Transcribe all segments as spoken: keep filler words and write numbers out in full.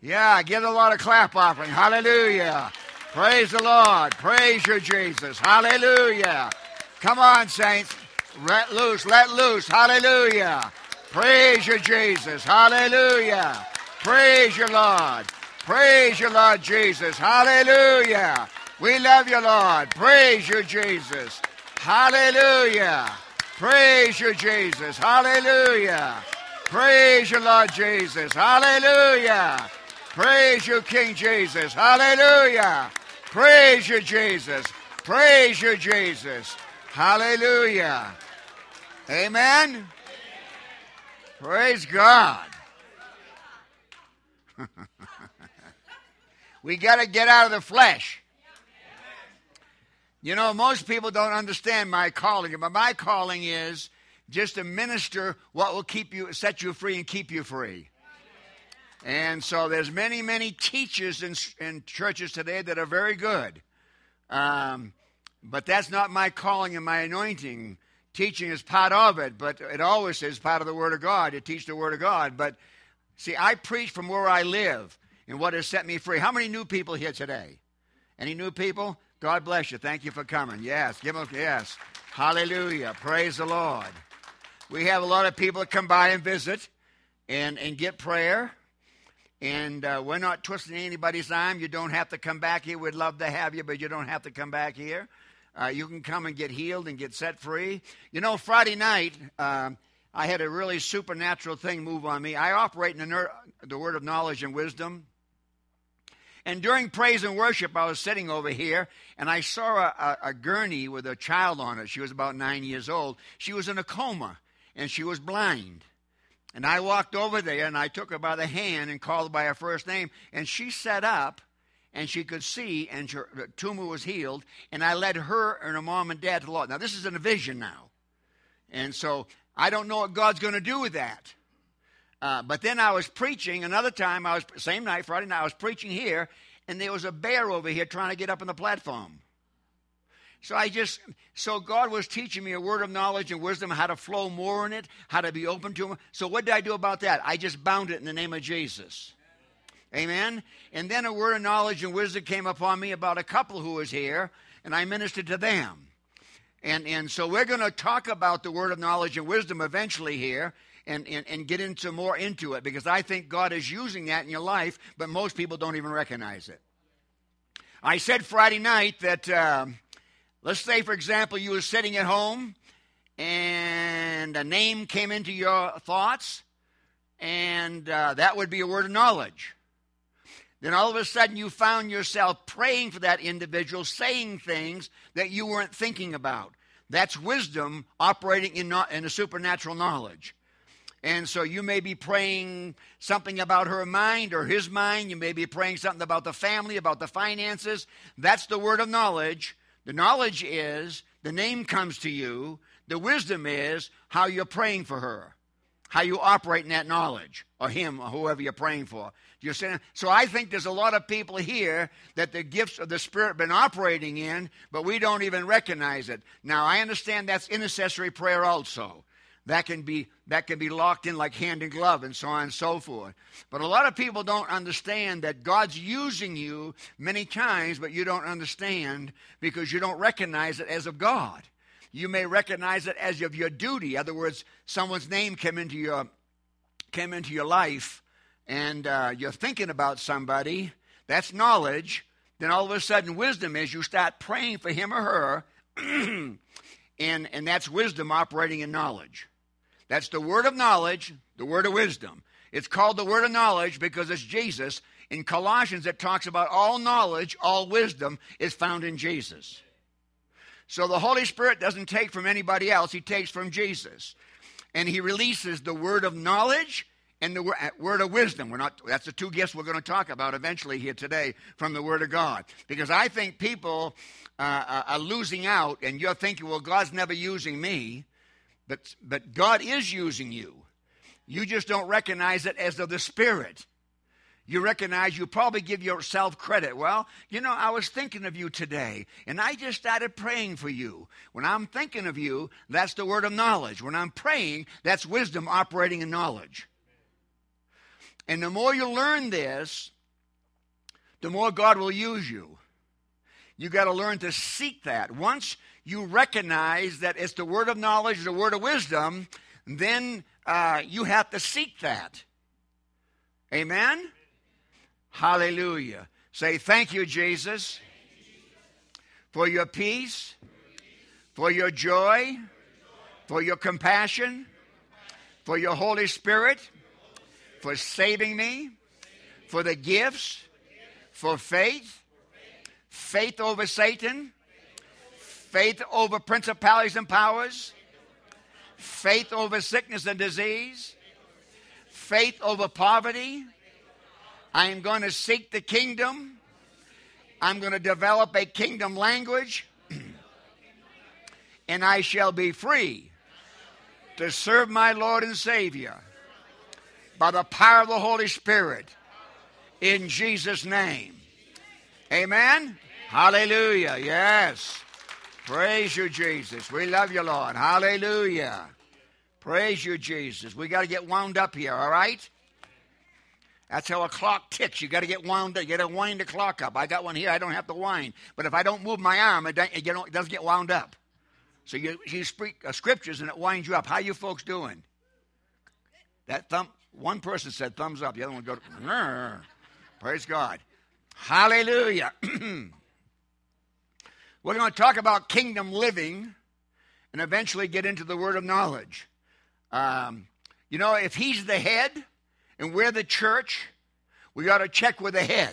Yeah, give a lot of clap offering. Hallelujah. Praise the Lord. Praise you, Jesus. Hallelujah. Come on, saints. Let loose, let loose. Hallelujah. Praise you, Jesus. Hallelujah. Praise you, Lord. Praise you, Lord Jesus. Hallelujah. We love you, Lord. Praise you, Jesus. Hallelujah. Praise you, Jesus. Hallelujah. Praise you, Lord Jesus. Hallelujah. Praise you, King Jesus. Hallelujah. Praise you, Jesus. Praise you, Jesus. Hallelujah. Amen. Praise God. We got to get out of the flesh. You know, most people don't understand my calling, but my calling is just to minister what will keep you, set you free and keep you free. And so there's many, many teachers in, in churches today that are very good. Um, but that's not my calling and my anointing. Teaching is part of it, but it always is part of the Word of God. You teach the Word of God. But see, I preach from where I live and what has set me free. How many new people here today? Any new people? God bless you. Thank you for coming. Yes, give them, yes. Hallelujah. Praise the Lord. We have a lot of people that come by and visit and, and get prayer. And uh, we're not twisting anybody's arm. You don't have to come back here. We'd love to have you, but you don't have to come back here. Uh, you can come and get healed and get set free. You know, Friday night, uh, I had a really supernatural thing move on me. I operate in the, ner- the word of knowledge and wisdom. And during praise and worship, I was sitting over here, and I saw a, a, a gurney with a child on it. She was about nine years old. She was in a coma, and she was blind. And I walked over there, and I took her by the hand and called her by her first name. And she sat up, and she could see, and her tumor was healed. And I led her and her mom and dad to the Lord. Now, this is in a vision now. And so I don't know what God's going to do with that. Uh, but then I was preaching. Another time, I was same night, Friday night, I was preaching here. And there was a bear over here trying to get up on the platform. So I just, so God was teaching me a word of knowledge and wisdom, how to flow more in it, how to be open to Him. So what did I do about that? I just bound it in the name of Jesus. Amen? And then a word of knowledge and wisdom came upon me about a couple who was here, and I ministered to them. And, and so we're going to talk about the word of knowledge and wisdom eventually here and, and, and get into more into it, because I think God is using that in your life, but most people don't even recognize it. I said Friday night that... Uh, Let's say, for example, you were sitting at home and a name came into your thoughts, and uh, that would be a word of knowledge. Then all of a sudden you found yourself praying for that individual, saying things that you weren't thinking about. That's wisdom operating in, no- in a supernatural knowledge. And so you may be praying something about her mind or his mind. You may be praying something about the family, about the finances. That's the word of knowledge. The knowledge is, the name comes to you. The wisdom is how you're praying for her, how you operate in that knowledge, or him, or whoever you're praying for. You're saying, so I think there's a lot of people here that the gifts of the Spirit have been operating in, but we don't even recognize it. Now, I understand that's intercessory prayer also. That can be that can be locked in like hand in glove and so on and so forth. But a lot of people don't understand that God's using you many times, but you don't understand because you don't recognize it as of God. You may recognize it as of your duty. In other words, someone's name came into your came into your life, and uh, you're thinking about somebody. That's knowledge. Then all of a sudden, wisdom is you start praying for him or her, and and that's wisdom operating in knowledge. That's the word of knowledge, the word of wisdom. It's called the word of knowledge because it's Jesus. In Colossians, it talks about all knowledge, all wisdom is found in Jesus. So the Holy Spirit doesn't take from anybody else. He takes from Jesus. And he releases the word of knowledge and the word of wisdom. We're not, that's the two gifts we're going to talk about eventually here today from the word of God. Because I think people uh, are losing out, and you're thinking, well, God's never using me. But but God is using you. You just don't recognize it as of the Spirit. You recognize, you probably give yourself credit. Well, you know, I was thinking of you today, and I just started praying for you. When I'm thinking of you, that's the word of knowledge. When I'm praying, that's wisdom operating in knowledge. And the more you learn this, the more God will use you. You got to learn to seek that. Once you recognize that it's the word of knowledge, the word of wisdom, then uh, you have to seek that. Amen? Hallelujah. Say, thank you, Jesus, for your peace, for your joy, for your compassion, for your Holy Spirit, for saving me, for the gifts, for faith, faith over Satan, faith over principalities and powers, faith over sickness and disease, faith over poverty. I am going to seek the kingdom. I'm going to develop a kingdom language, and I shall be free to serve my Lord and Savior by the power of the Holy Spirit in Jesus' name. Amen? Hallelujah. Yes. Praise you, Jesus. We love you, Lord. Hallelujah. Praise you, Jesus. We got to get wound up here, all right? That's how a clock ticks. You got to get wound up. You got to wind the clock up. I got one here. I don't have to wind. But if I don't move my arm, it, it, it doesn't get wound up. So you, you speak uh, scriptures and it winds you up. How you folks doing? That thumb. One person said thumbs up. The other one goes, Rrr. Praise God. Hallelujah. We're going to talk about kingdom living and eventually get into the word of knowledge. Um, you know, if he's the head and we're the church, we got to check with the head.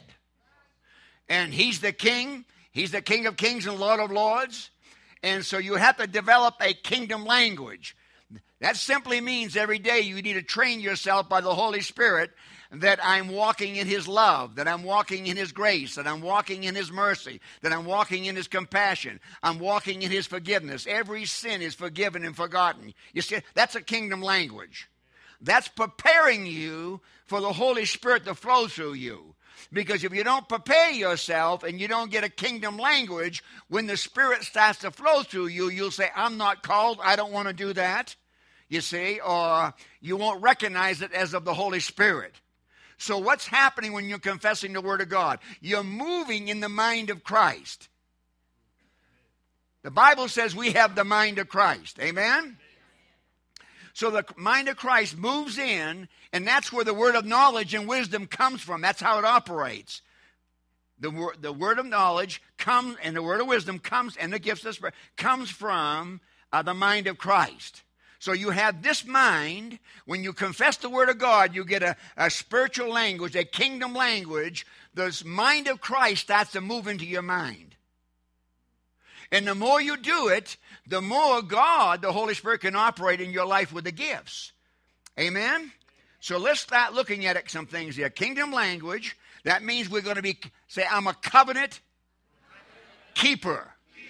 And he's the king. He's the King of kings and Lord of lords. And so you have to develop a kingdom language. That simply means every day you need to train yourself by the Holy Spirit that I'm walking in his love, that I'm walking in his grace, that I'm walking in his mercy, that I'm walking in his compassion, I'm walking in his forgiveness. Every sin is forgiven and forgotten. You see, that's a kingdom language. That's preparing you for the Holy Spirit to flow through you. Because if you don't prepare yourself and you don't get a kingdom language, when the Spirit starts to flow through you, you'll say, I'm not called, I don't want to do that. You see, or you won't recognize it as of the Holy Spirit. So what's happening when you're confessing the Word of God? You're moving in the mind of Christ. The Bible says we have the mind of Christ. Amen? So the mind of Christ moves in, and that's where the word of knowledge and wisdom comes from. That's how it operates. The word, the word of knowledge comes, and the word of wisdom comes, and the gifts of the Spirit comes from uh, the mind of Christ. So you have this mind. When you confess the word of God, you get a, a spiritual language, a kingdom language. The mind of Christ starts to move into your mind. And the more you do it, the more God, the Holy Spirit, can operate in your life with the gifts. Amen? So let's start looking at it, some things here. Kingdom language, that means we're going to be, say, I'm a covenant keeper.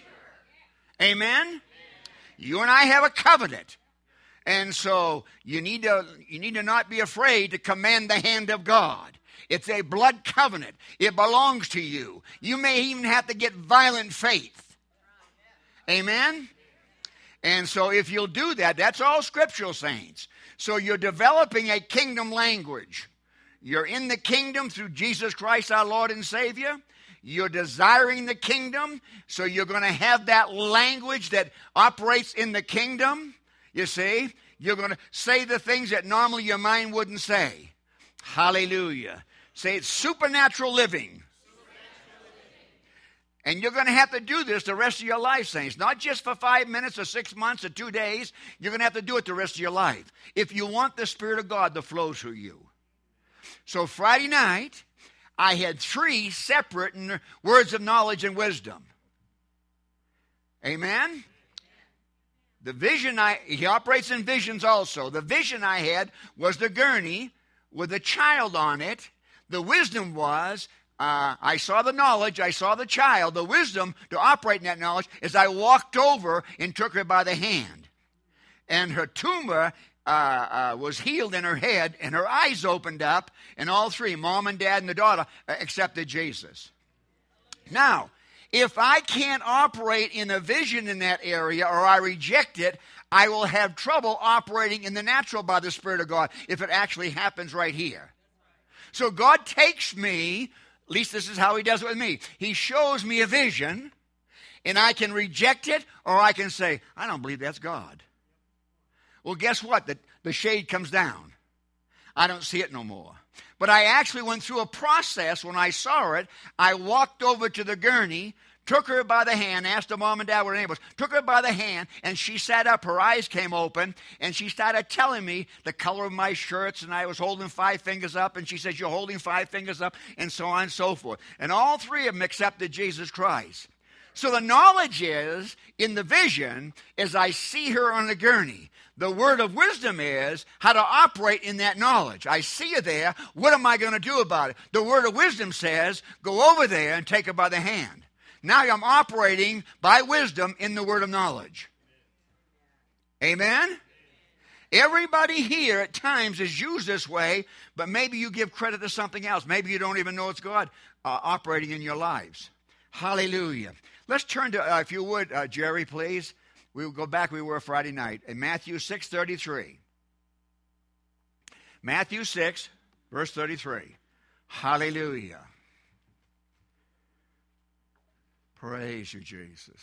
Amen? You and I have a covenant. And so you need to you need to not be afraid to command the hand of God. It's a blood covenant. It belongs to you. You may even have to get violent faith. Amen? And so if you'll do that, that's all scriptural, saints. So you're developing a kingdom language. You're in the kingdom through Jesus Christ, our Lord and Savior. You're desiring the kingdom, so you're going to have that language that operates in the kingdom. You see, you're going to say the things that normally your mind wouldn't say. Hallelujah. Say it's supernatural living. And you're going to have to do this the rest of your life, saints. Not just for five minutes or six months or two days. You're going to have to do it the rest of your life if you want the Spirit of God to flow through you. So Friday night, I had three separate words of knowledge and wisdom. Amen? The vision, I he operates in visions also. The vision I had was the gurney with a child on it. The wisdom was, uh, I saw the knowledge, I saw the child. The wisdom to operate in that knowledge is I walked over and took her by the hand. And her tumor uh, uh, was healed in her head, and her eyes opened up, and all three, mom and dad and the daughter, uh, accepted Jesus. Now, if I can't operate in a vision in that area, or I reject it, I will have trouble operating in the natural by the Spirit of God if it actually happens right here. So God takes me At least this is how he does it with me. He shows me a vision, and I can reject it, or I can say, I don't believe that's God. Well, guess what? The, the shade comes down. I don't see it no more. But I actually went through a process. When I saw it, I walked over to the gurney, took her by the hand, asked her mom and dad what her name was, took her by the hand, and she sat up, her eyes came open, and she started telling me the color of my shirts, and I was holding five fingers up, and she said, you're holding five fingers up, and so on and so forth. And all three of them accepted Jesus Christ. So the knowledge is, in the vision, as I see her on the gurney. The word of wisdom is how to operate in that knowledge. I see you there. What am I going to do about it? The word of wisdom says, go over there and take her by the hand. Now I'm operating by wisdom in the word of knowledge. Amen? Everybody here at times is used this way, but maybe you give credit to something else. Maybe you don't even know it's God uh, operating in your lives. Hallelujah. Let's turn to, uh, if you would, uh, Jerry, please. We will go back where we were Friday night in Matthew six thirty-three. Matthew six, verse thirty-three. Hallelujah. Praise you, Jesus.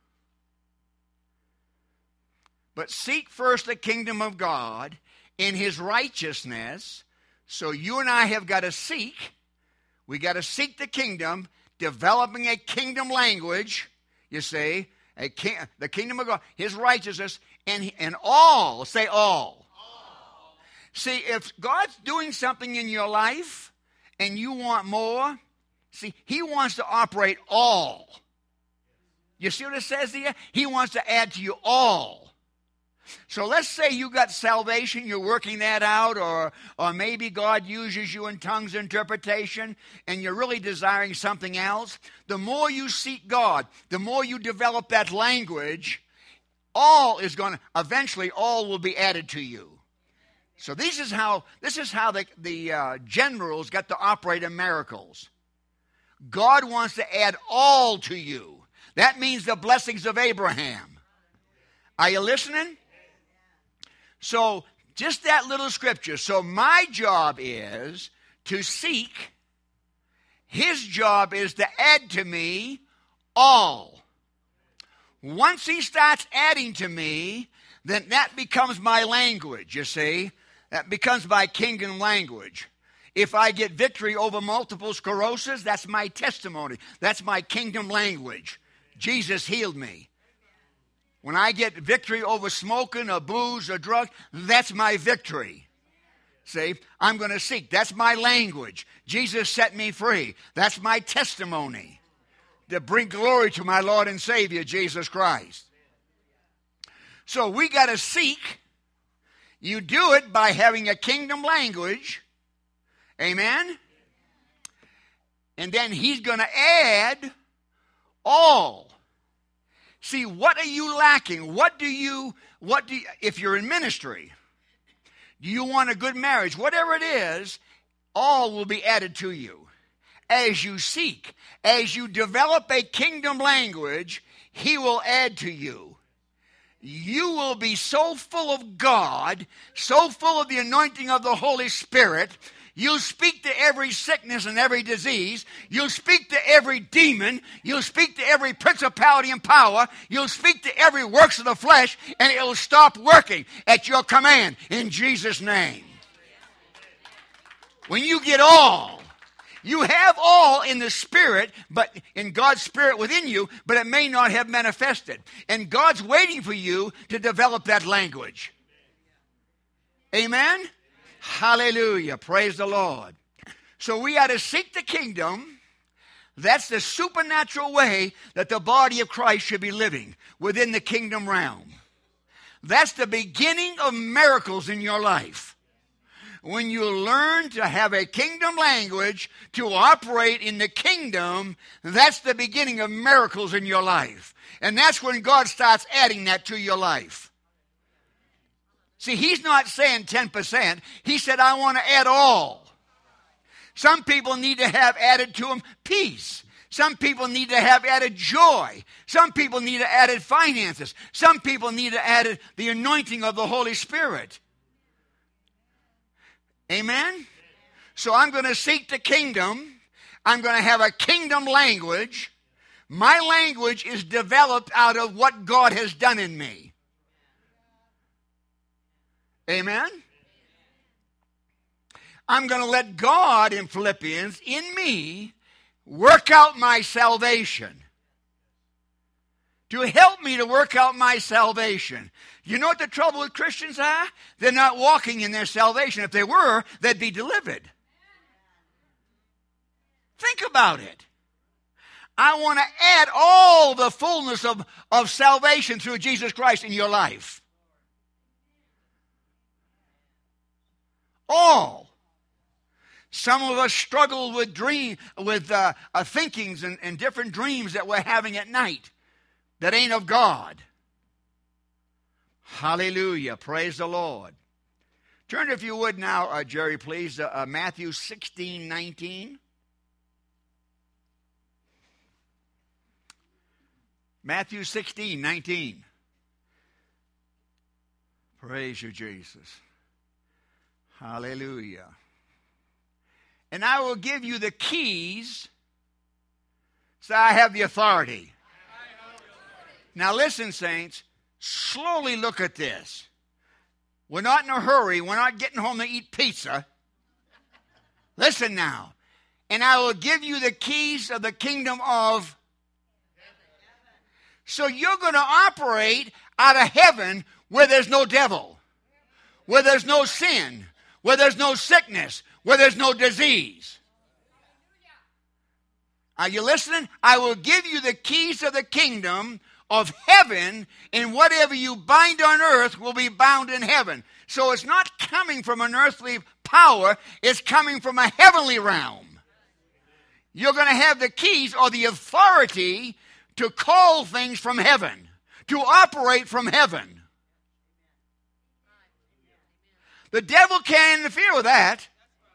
But seek first the kingdom of God in his righteousness. So you and I have got to seek. We got to seek the kingdom, developing a kingdom language, you see, a king, the kingdom of God, his righteousness, and, and all, say all. all. See, if God's doing something in your life and you want more, see, he wants to operate all. You see what it says here? He wants to add to you all. So let's say you got salvation, you're working that out, or, or maybe God uses you in tongues interpretation, and you're really desiring something else. The more you seek God, the more you develop that language, all is going to, eventually all will be added to you. So this is how, this is how the, the uh, generals got to operate in miracles. God wants to add all to you. That means the blessings of Abraham. Are you listening? So, just that little scripture. So, my job is to seek. His job is to add to me all. Once he starts adding to me, then that becomes my language, you see. That becomes my kingdom language. If I get victory over multiple sclerosis, that's my testimony. That's my kingdom language. Jesus healed me. When I get victory over smoking or booze or drugs, that's my victory. See, I'm going to seek. That's my language. Jesus set me free. That's my testimony to bring glory to my Lord and Savior, Jesus Christ. So we got to seek. You do it by having a kingdom language. Amen? And then he's going to add all. See, what are you lacking? What do you, what do you, if you're in ministry, do you want a good marriage? Whatever it is, all will be added to you. As you seek, as you develop a kingdom language, he will add to you. You will be so full of God, so full of the anointing of the Holy Spirit. You'll speak to every sickness and every disease. You'll speak to every demon. You'll speak to every principality and power. You'll speak to every works of the flesh, and it'll stop working at your command in Jesus' name. When you get all, you have all in the Spirit, but in God's Spirit within you, but it may not have manifested. And God's waiting for you to develop that language. Amen? Hallelujah. Praise the Lord. So we are to seek the kingdom. That's the supernatural way that the body of Christ should be living within the kingdom realm. That's the beginning of miracles in your life. When you learn to have a kingdom language, to operate in the kingdom, that's the beginning of miracles in your life. And that's when God starts adding that to your life. See, he's not saying ten percent. He said, I want to add all. Some people need to have added to them peace. Some people need to have added joy. Some people need to added finances. Some people need to added the anointing of the Holy Spirit. Amen? So I'm going to seek the kingdom. I'm going to have a kingdom language. My language is developed out of what God has done in me. Amen? I'm going to let God in Philippians, in me, work out my salvation. To help me to work out my salvation. You know what the trouble with Christians are? They're not walking in their salvation. If they were, they'd be delivered. Think about it. I want to add all the fullness of, of salvation through Jesus Christ in your life. All. Some of us struggle with dream, with uh, uh, thinkings and, and different dreams that we're having at night that ain't of God. Hallelujah. Praise the Lord. Turn, if you would now, uh, Jerry, please, uh, uh, Matthew sixteen nineteen. Matthew sixteen nineteen. Praise you, Jesus. Hallelujah. And I will give you the keys, so I have the authority. Now listen, saints, slowly look at this. We're not in a hurry. We're not getting home to eat pizza. Listen now. And I will give you the keys of the kingdom of. So you're going to operate out of heaven where there's no devil, where there's no sin, where there's no sickness, where there's no disease. Are you listening? I will give you the keys of the kingdom of heaven, and whatever you bind on earth will be bound in heaven. So it's not coming from an earthly power, it's coming from a heavenly realm. You're going to have the keys or the authority to call things from heaven, to operate from heaven. The devil can't interfere with that.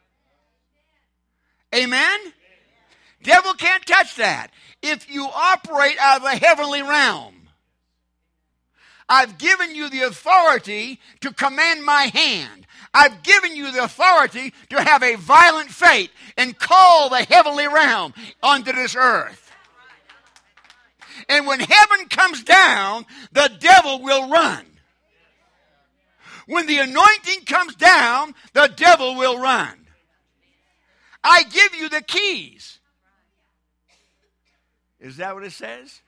Amen? Devil can't touch that. If you operate out of the heavenly realm, I've given you the authority to command my hand. I've given you the authority to have a violent faith and call the heavenly realm onto this earth. And when heaven comes down, the devil will run. When the anointing comes down, the devil will run. I give you the keys. Is that what it says?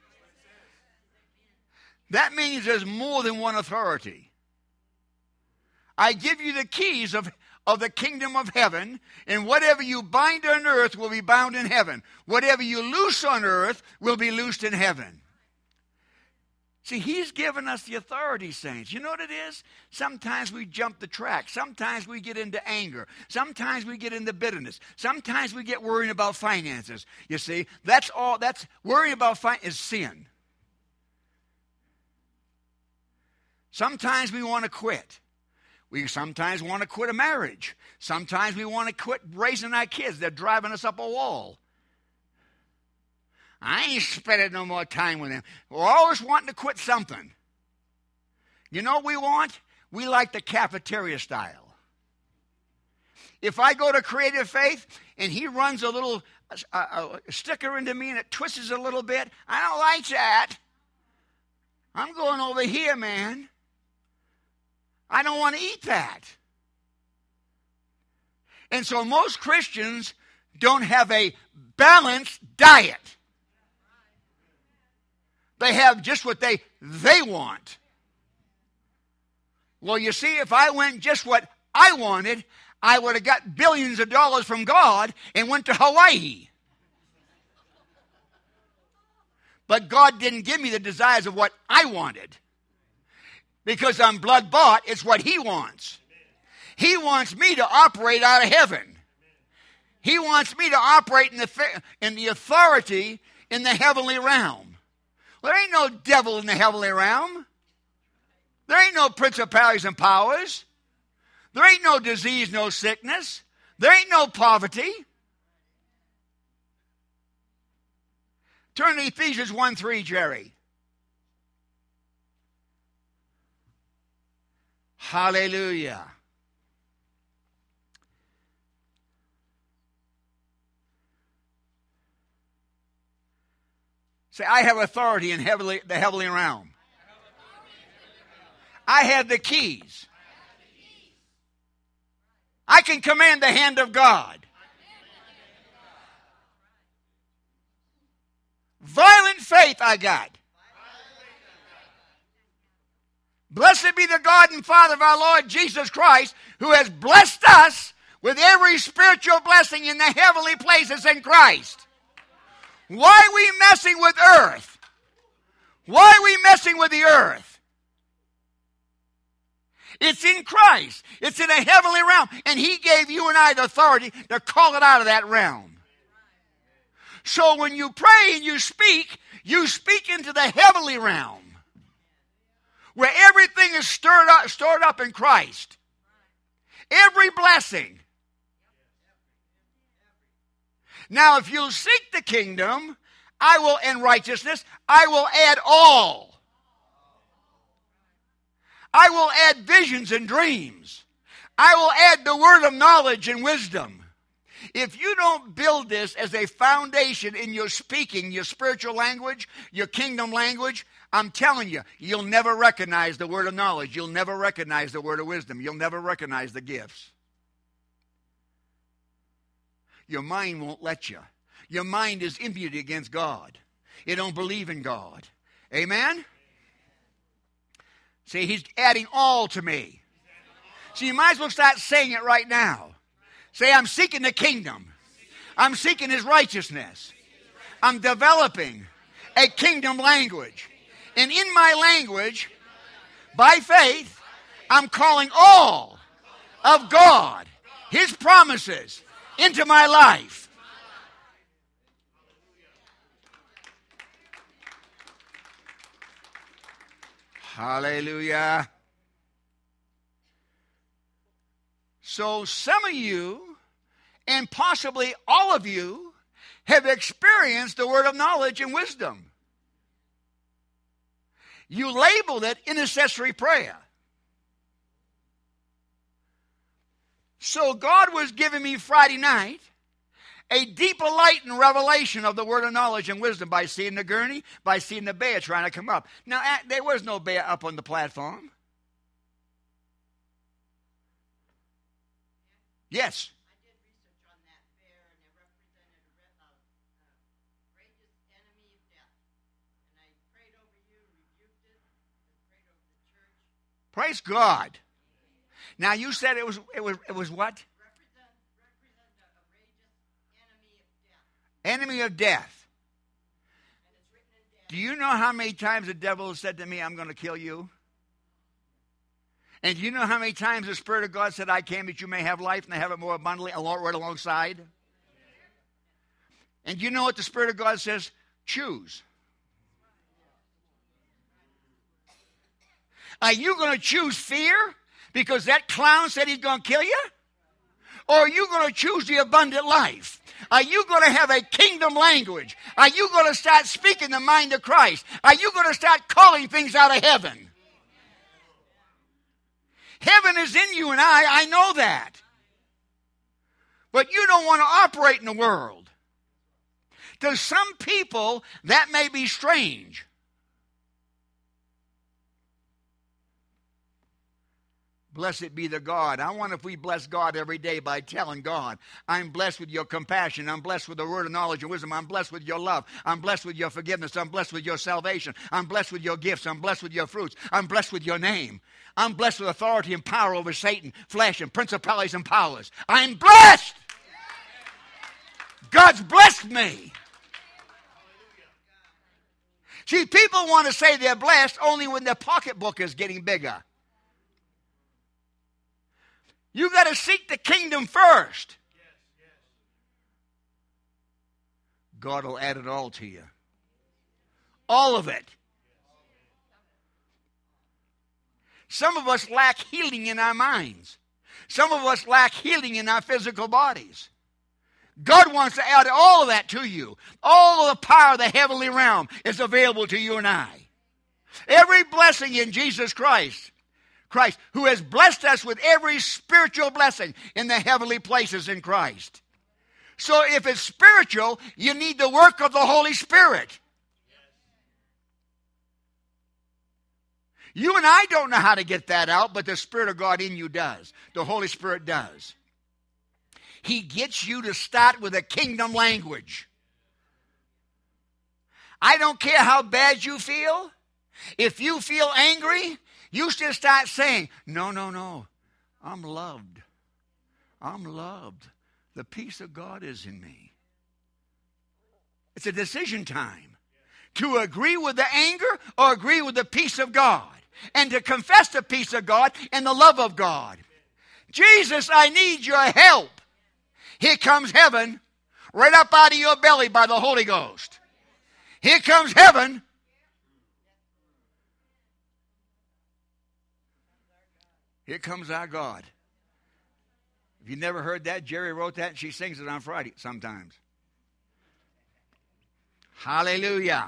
That means there's more than one authority. I give you the keys of, of the kingdom of heaven, and whatever you bind on earth will be bound in heaven. Whatever you loose on earth will be loosed in heaven. See, he's given us the authority, saints. You know what it is? Sometimes we jump the track. Sometimes we get into anger. Sometimes we get into bitterness. Sometimes we get worrying about finances. You see, that's all. That's worrying about finance is sin. Sometimes we want to quit. We sometimes want to quit a marriage. Sometimes we want to quit raising our kids. They're driving us up a wall. I ain't spending no more time with them. We're always wanting to quit something. You know what we want? We like the cafeteria style. If I go to Creative Faith and he runs a little uh, a sticker into me and it twists a little bit, I don't like that. I'm going over here, man. I don't want to eat that. And so most Christians don't have a balanced diet. They have just what they, they want. Well, you see, if I went just what I wanted, I would have got billions of dollars from God and went to Hawaii. But God didn't give me the desires of what I wanted. Because I'm blood bought, it's what he wants. He wants me to operate out of heaven. He wants me to operate in the, in the authority in the heavenly realm. There ain't no devil in the heavenly realm. There ain't no principalities and powers. There ain't no disease, no sickness. There ain't no poverty. Turn to Ephesians one three, Jerry. Hallelujah. Say, I have authority in heavenly, the heavenly realm. I have the keys. I can command the hand of God. Violent faith I got. Blessed be the God and Father of our Lord Jesus Christ, who has blessed us with every spiritual blessing in the heavenly places in Christ. Why are we messing with earth? Why are we messing with the earth? It's in Christ. It's in a heavenly realm. And He gave you and I the authority to call it out of that realm. So when you pray and you speak, you speak into the heavenly realm, where everything is stirred up, stored up in Christ. Every blessing. Now, if you'll seek the kingdom, I will, and righteousness, I will add all. I will add visions and dreams. I will add the word of knowledge and wisdom. If you don't build this as a foundation in your speaking, your spiritual language, your kingdom language, I'm telling you, you'll never recognize the word of knowledge. You'll never recognize the word of wisdom. You'll never recognize the gifts. Your mind won't let you. Your mind is imputed against God. It don't believe in God. Amen? See, He's adding all to me. So you might as well start saying it right now. Say, I'm seeking the kingdom. I'm seeking His righteousness. I'm developing a kingdom language. And in my language, by faith, I'm calling all of God, His promises, into my life. Hallelujah. So some of you, and possibly all of you, have experienced the word of knowledge and wisdom. You labeled it intercessory prayer. So God was giving me Friday night a deeper light and revelation of the word of knowledge and wisdom by seeing the gurney, by seeing the bear trying to come up. Now, there was no bear up on the platform. Yes. I did research on that bear, and it represented a, a, a courageous enemy of death. And I prayed over you, rebuked it, and prayed over the church. Praise God. Now you said it was it was it was what? Represent, represent a courageous enemy of death. Enemy of death. And it's written in death. Do you know how many times the devil has said to me, I'm going to kill you? And do you know how many times the Spirit of God said, I came that you may have life and have it more abundantly, right alongside? And do you know what the Spirit of God says? Choose. Are you going to choose fear because that clown said he's going to kill you? Or are you going to choose the abundant life? Are you going to have a kingdom language? Are you going to start speaking the mind of Christ? Are you going to start calling things out of heaven? Heaven is in you and I. I know that. But you don't want to operate in the world. To some people, that may be strange. Blessed be the God. I wonder if we bless God every day by telling God, I'm blessed with your compassion. I'm blessed with the word of knowledge and wisdom. I'm blessed with your love. I'm blessed with your forgiveness. I'm blessed with your salvation. I'm blessed with your gifts. I'm blessed with your fruits. I'm blessed with your name. I'm blessed with authority and power over Satan, flesh, and principalities and powers. I'm blessed. God's blessed me. See, people want to say they're blessed only when their pocketbook is getting bigger. You got to seek the kingdom first. God will add it all to you. All of it. Some of us lack healing in our minds. Some of us lack healing in our physical bodies. God wants to add all of that to you. All of the power of the heavenly realm is available to you and I. Every blessing in Jesus Christ. Christ, who has blessed us with every spiritual blessing in the heavenly places in Christ. So if it's spiritual, you need the work of the Holy Spirit. You and I don't know how to get that out, but the Spirit of God in you does. The Holy Spirit does. He gets you to start with a kingdom language. I don't care how bad you feel. If you feel angry, you should start saying, no, no, no, I'm loved. I'm loved. The peace of God is in me. It's a decision time to agree with the anger or agree with the peace of God, and to confess the peace of God and the love of God. Jesus, I need your help. Here comes heaven right up out of your belly by the Holy Ghost. Here comes heaven. Here comes our God. If you never heard that, Jerry wrote that and she sings it on Friday sometimes. Hallelujah.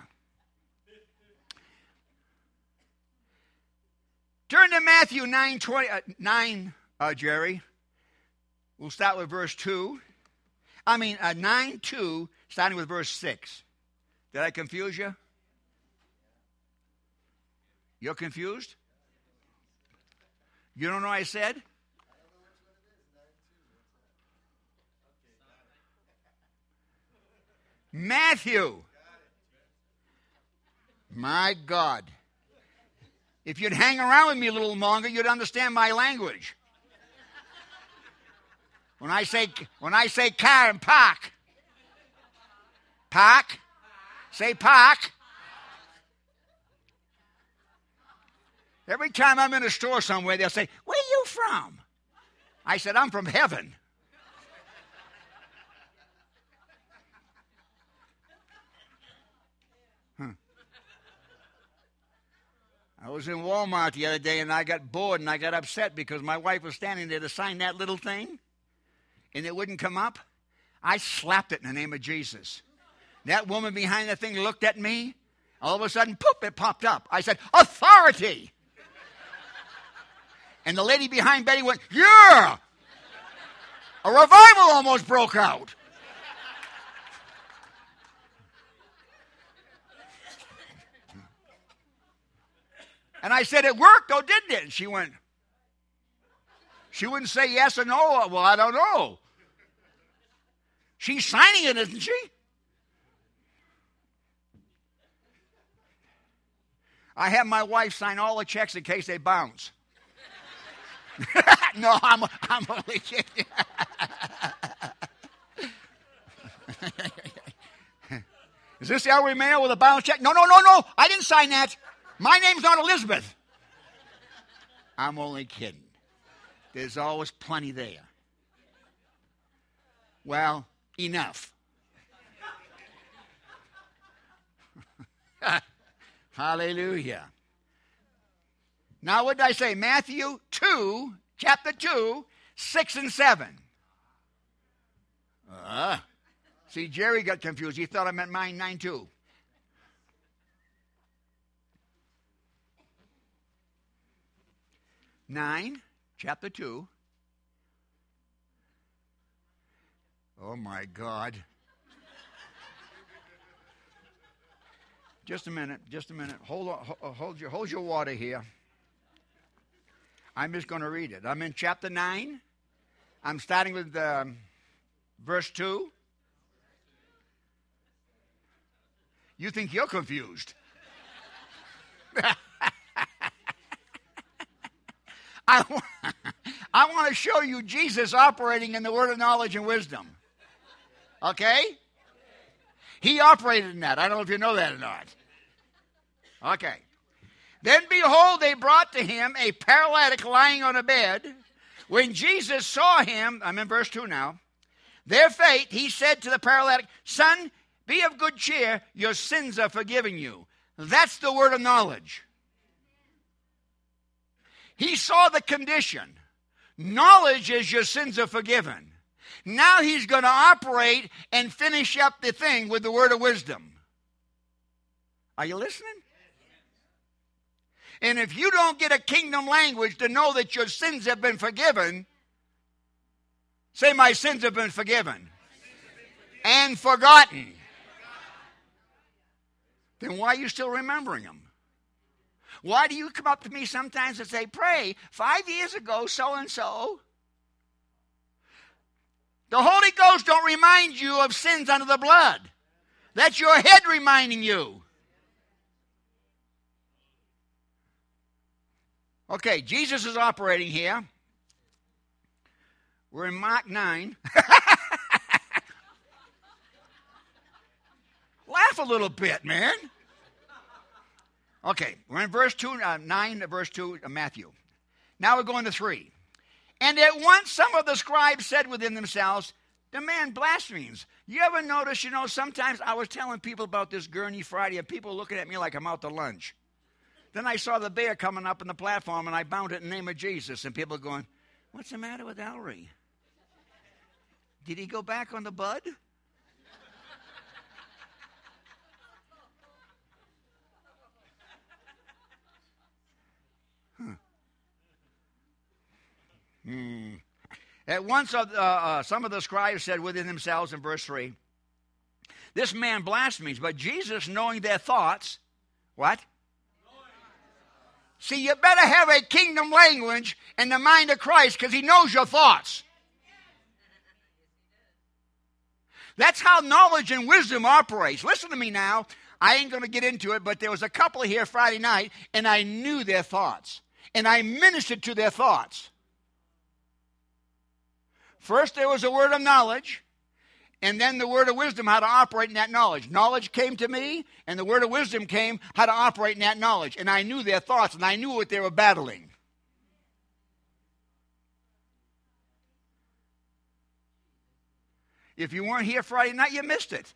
Turn to Matthew nine, twenty, uh, nine uh, Jerry. We'll start with verse two. I mean, uh, nine two, starting with verse six. Did I confuse you? You're confused? You don't know what I said? Matthew. My God. If you'd hang around with me a little longer, you'd understand my language. When I say when I say car and park, park, say park. Every time I'm in a store somewhere, they'll say, where are you from? I said, I'm from heaven. Huh. I was in Walmart the other day, and I got bored, and I got upset because my wife was standing there to sign that little thing, and it wouldn't come up. I slapped it in the name of Jesus. That woman behind the thing looked at me. All of a sudden, poof, it popped up. I said, authority. And the lady behind Betty went, yeah. A revival almost broke out. And I said, it worked, though, didn't it? And she went, she wouldn't say yes or no. Well, I don't know. She's signing it, isn't she? I have my wife sign all the checks in case they bounce. No, I'm, I'm only kidding. Is this Ellery Mail with a bounce check? No, no, no, no. I didn't sign that. My name's not Elizabeth. I'm only kidding. There's always plenty there. Well, enough. Hallelujah. Now, what did I say? Matthew two, chapter two, six and seven. Uh, see, Jerry got confused. He thought I meant mine nine two. nine, chapter two. Oh, my God. Just a minute, just a minute. Hold on, hold your, hold your water here. I'm just going to read it. I'm in chapter nine. I'm starting with um, verse two. You think you're confused. I, want, I want to show you Jesus operating in the word of knowledge and wisdom. Okay? He operated in that. I don't know if you know that or not. Okay. Then behold, they brought to him a paralytic lying on a bed. When Jesus saw him, I'm in verse two now, their faith, he said to the paralytic, son, be of good cheer, your sins are forgiven you. That's the word of knowledge. He saw the condition. Knowledge is your sins are forgiven. Now he's going to operate and finish up the thing with the word of wisdom. Are you listening? And if you don't get a kingdom language to know that your sins have been forgiven, say, my sins have been forgiven and forgotten. Then why are you still remembering them? Why do you come up to me sometimes and say, pray, five years ago, so-and-so? The Holy Ghost don't remind you of sins under the blood. That's your head reminding you. Okay, Jesus is operating here. We're in Mark nine. Laugh a little bit, man. Okay, we're in verse two, uh, nine to verse two of Matthew. Now we're going to three. And at once some of the scribes said within themselves, the man blasphemes. You ever notice, you know, sometimes I was telling people about this Gurney Friday and people looking at me like I'm out to lunch. Then I saw the bear coming up on the platform and I bound it in the name of Jesus. And people going, what's the matter with Ellery? Did he go back on the bud? Huh. Hmm. At once, uh, uh, some of the scribes said within themselves in verse three, this man blasphemes. But Jesus, knowing their thoughts, what? See, you better have a kingdom language in the mind of Christ because he knows your thoughts. That's how knowledge and wisdom operates. Listen to me now. I ain't going to get into it, but there was a couple here Friday night, and I knew their thoughts. And I ministered to their thoughts. First, there was a word of knowledge, and then the word of wisdom, how to operate in that knowledge. Knowledge came to me, and the word of wisdom came, how to operate in that knowledge. And I knew their thoughts, and I knew what they were battling. If you weren't here Friday night, you missed it.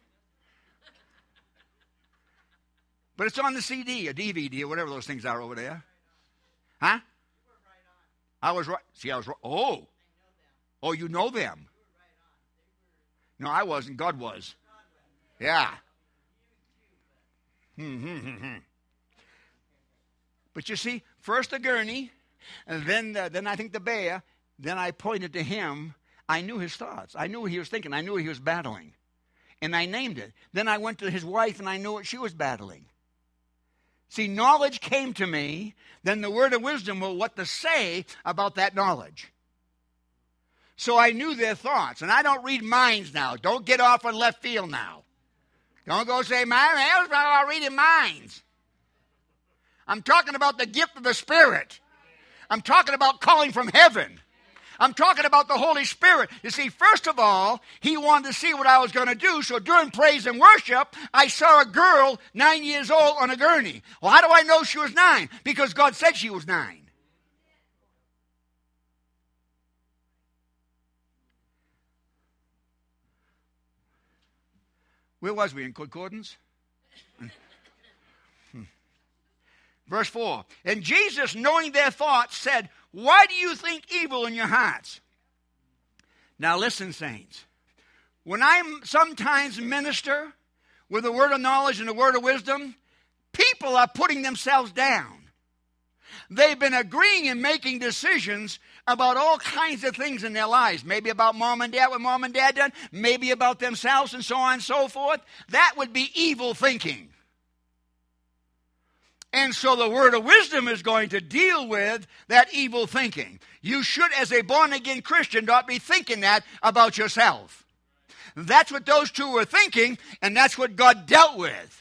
But it's on the C D, or D V D, or whatever those things are over there. Huh? I was right. See, I was right. Oh. Oh, you know them. No, I wasn't. God was. Yeah. But you see, first the gurney, and then the, then I think the bear. Then I pointed to him. I knew his thoughts. I knew what he was thinking. I knew what he was battling. And I named it. Then I went to his wife, and I knew what she was battling. See, knowledge came to me. Then the word of wisdom was what to say about that knowledge. So I knew their thoughts. And I don't read minds now. Don't get off on left field now. Don't go say, my man was about reading minds. I'm talking about the gift of the Spirit. I'm talking about calling from heaven. I'm talking about the Holy Spirit. You see, first of all, he wanted to see what I was going to do. So during praise and worship, I saw a girl nine years old on a gurney. Well, how do I know she was nine? Because God said she was nine. Where was we? In concordance? hmm. Verse four. And Jesus, knowing their thoughts, said, why do you think evil in your hearts? Now listen, saints. When I sometimes minister with a word of knowledge and a word of wisdom, people are putting themselves down. They've been agreeing and making decisions about all kinds of things in their lives. Maybe about mom and dad, what mom and dad done. Maybe about themselves and so on and so forth. That would be evil thinking. And so the word of wisdom is going to deal with that evil thinking. You should, as a born-again Christian, not be thinking that about yourself. That's what those two were thinking, and that's what God dealt with.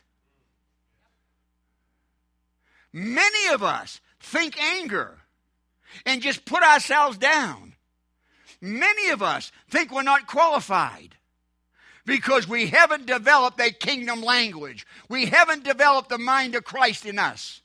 Many of us think anger and just put ourselves down. Many of us think we're not qualified because we haven't developed a kingdom language. We haven't developed the mind of Christ in us.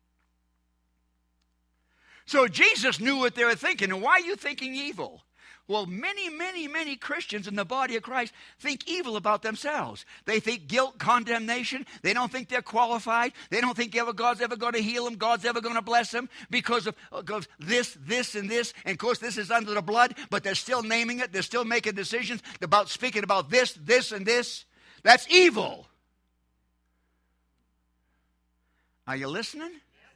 So Jesus knew what they were thinking. And why are you thinking evil? Well, many, many, many Christians in the body of Christ think evil about themselves. They think guilt, condemnation. They don't think they're qualified. They don't think ever God's ever going to heal them. God's ever going to bless them because of, of this, this, and this. And, of course, this is under the blood, but they're still naming it. They're still making decisions about speaking about this, this, and this. That's evil. Are you listening?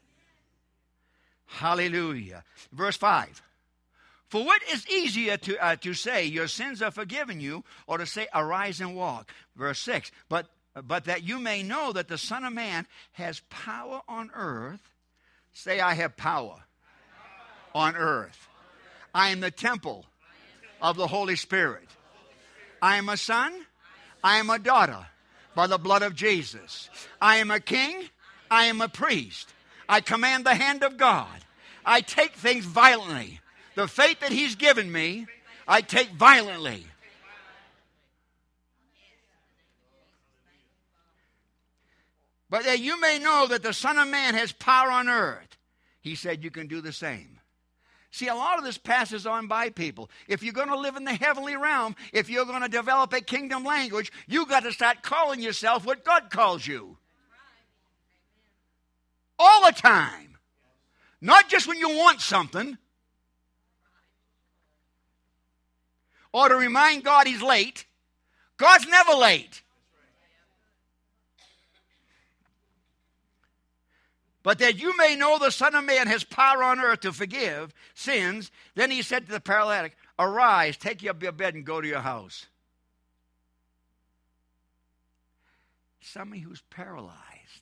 Hallelujah. Verse five. For what is easier to, uh, to say, your sins are forgiven you, or to say, arise and walk? Verse six, but, but that you may know that the Son of Man has power on earth Say, I have power on earth. I am the temple of the Holy Spirit. I am a son. I am a daughter by the blood of Jesus. I am a king. I am a priest. I command the hand of God. I take things violently. The faith that He's given me, I take violently. But that you may know that the Son of Man has power on earth. He said you can do the same. See, a lot of this passes on by people. If you're going to live in the heavenly realm, if you're going to develop a kingdom language, you've got to start calling yourself what God calls you. All the time. Not just when you want something. Or to remind God He's late. God's never late. But that you may know the Son of Man has power on earth to forgive sins. Then He said to the paralytic, arise, take up your bed and go to your house. Somebody who's paralyzed.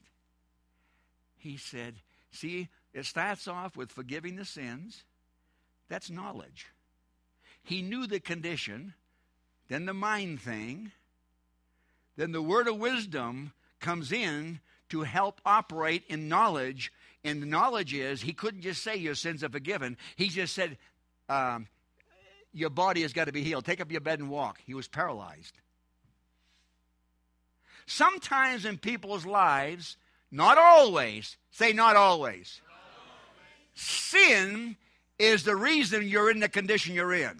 He said, see, it starts off with forgiving the sins. That's knowledge. He knew the condition. Then the mind thing. Then the word of wisdom comes in to help operate in knowledge. And the knowledge is, he couldn't just say your sins are forgiven. He just said, um, your body has got to be healed. Take up your bed and walk. He was paralyzed. Sometimes in people's lives, not always, say not always, not always. Sin is the reason you're in the condition you're in.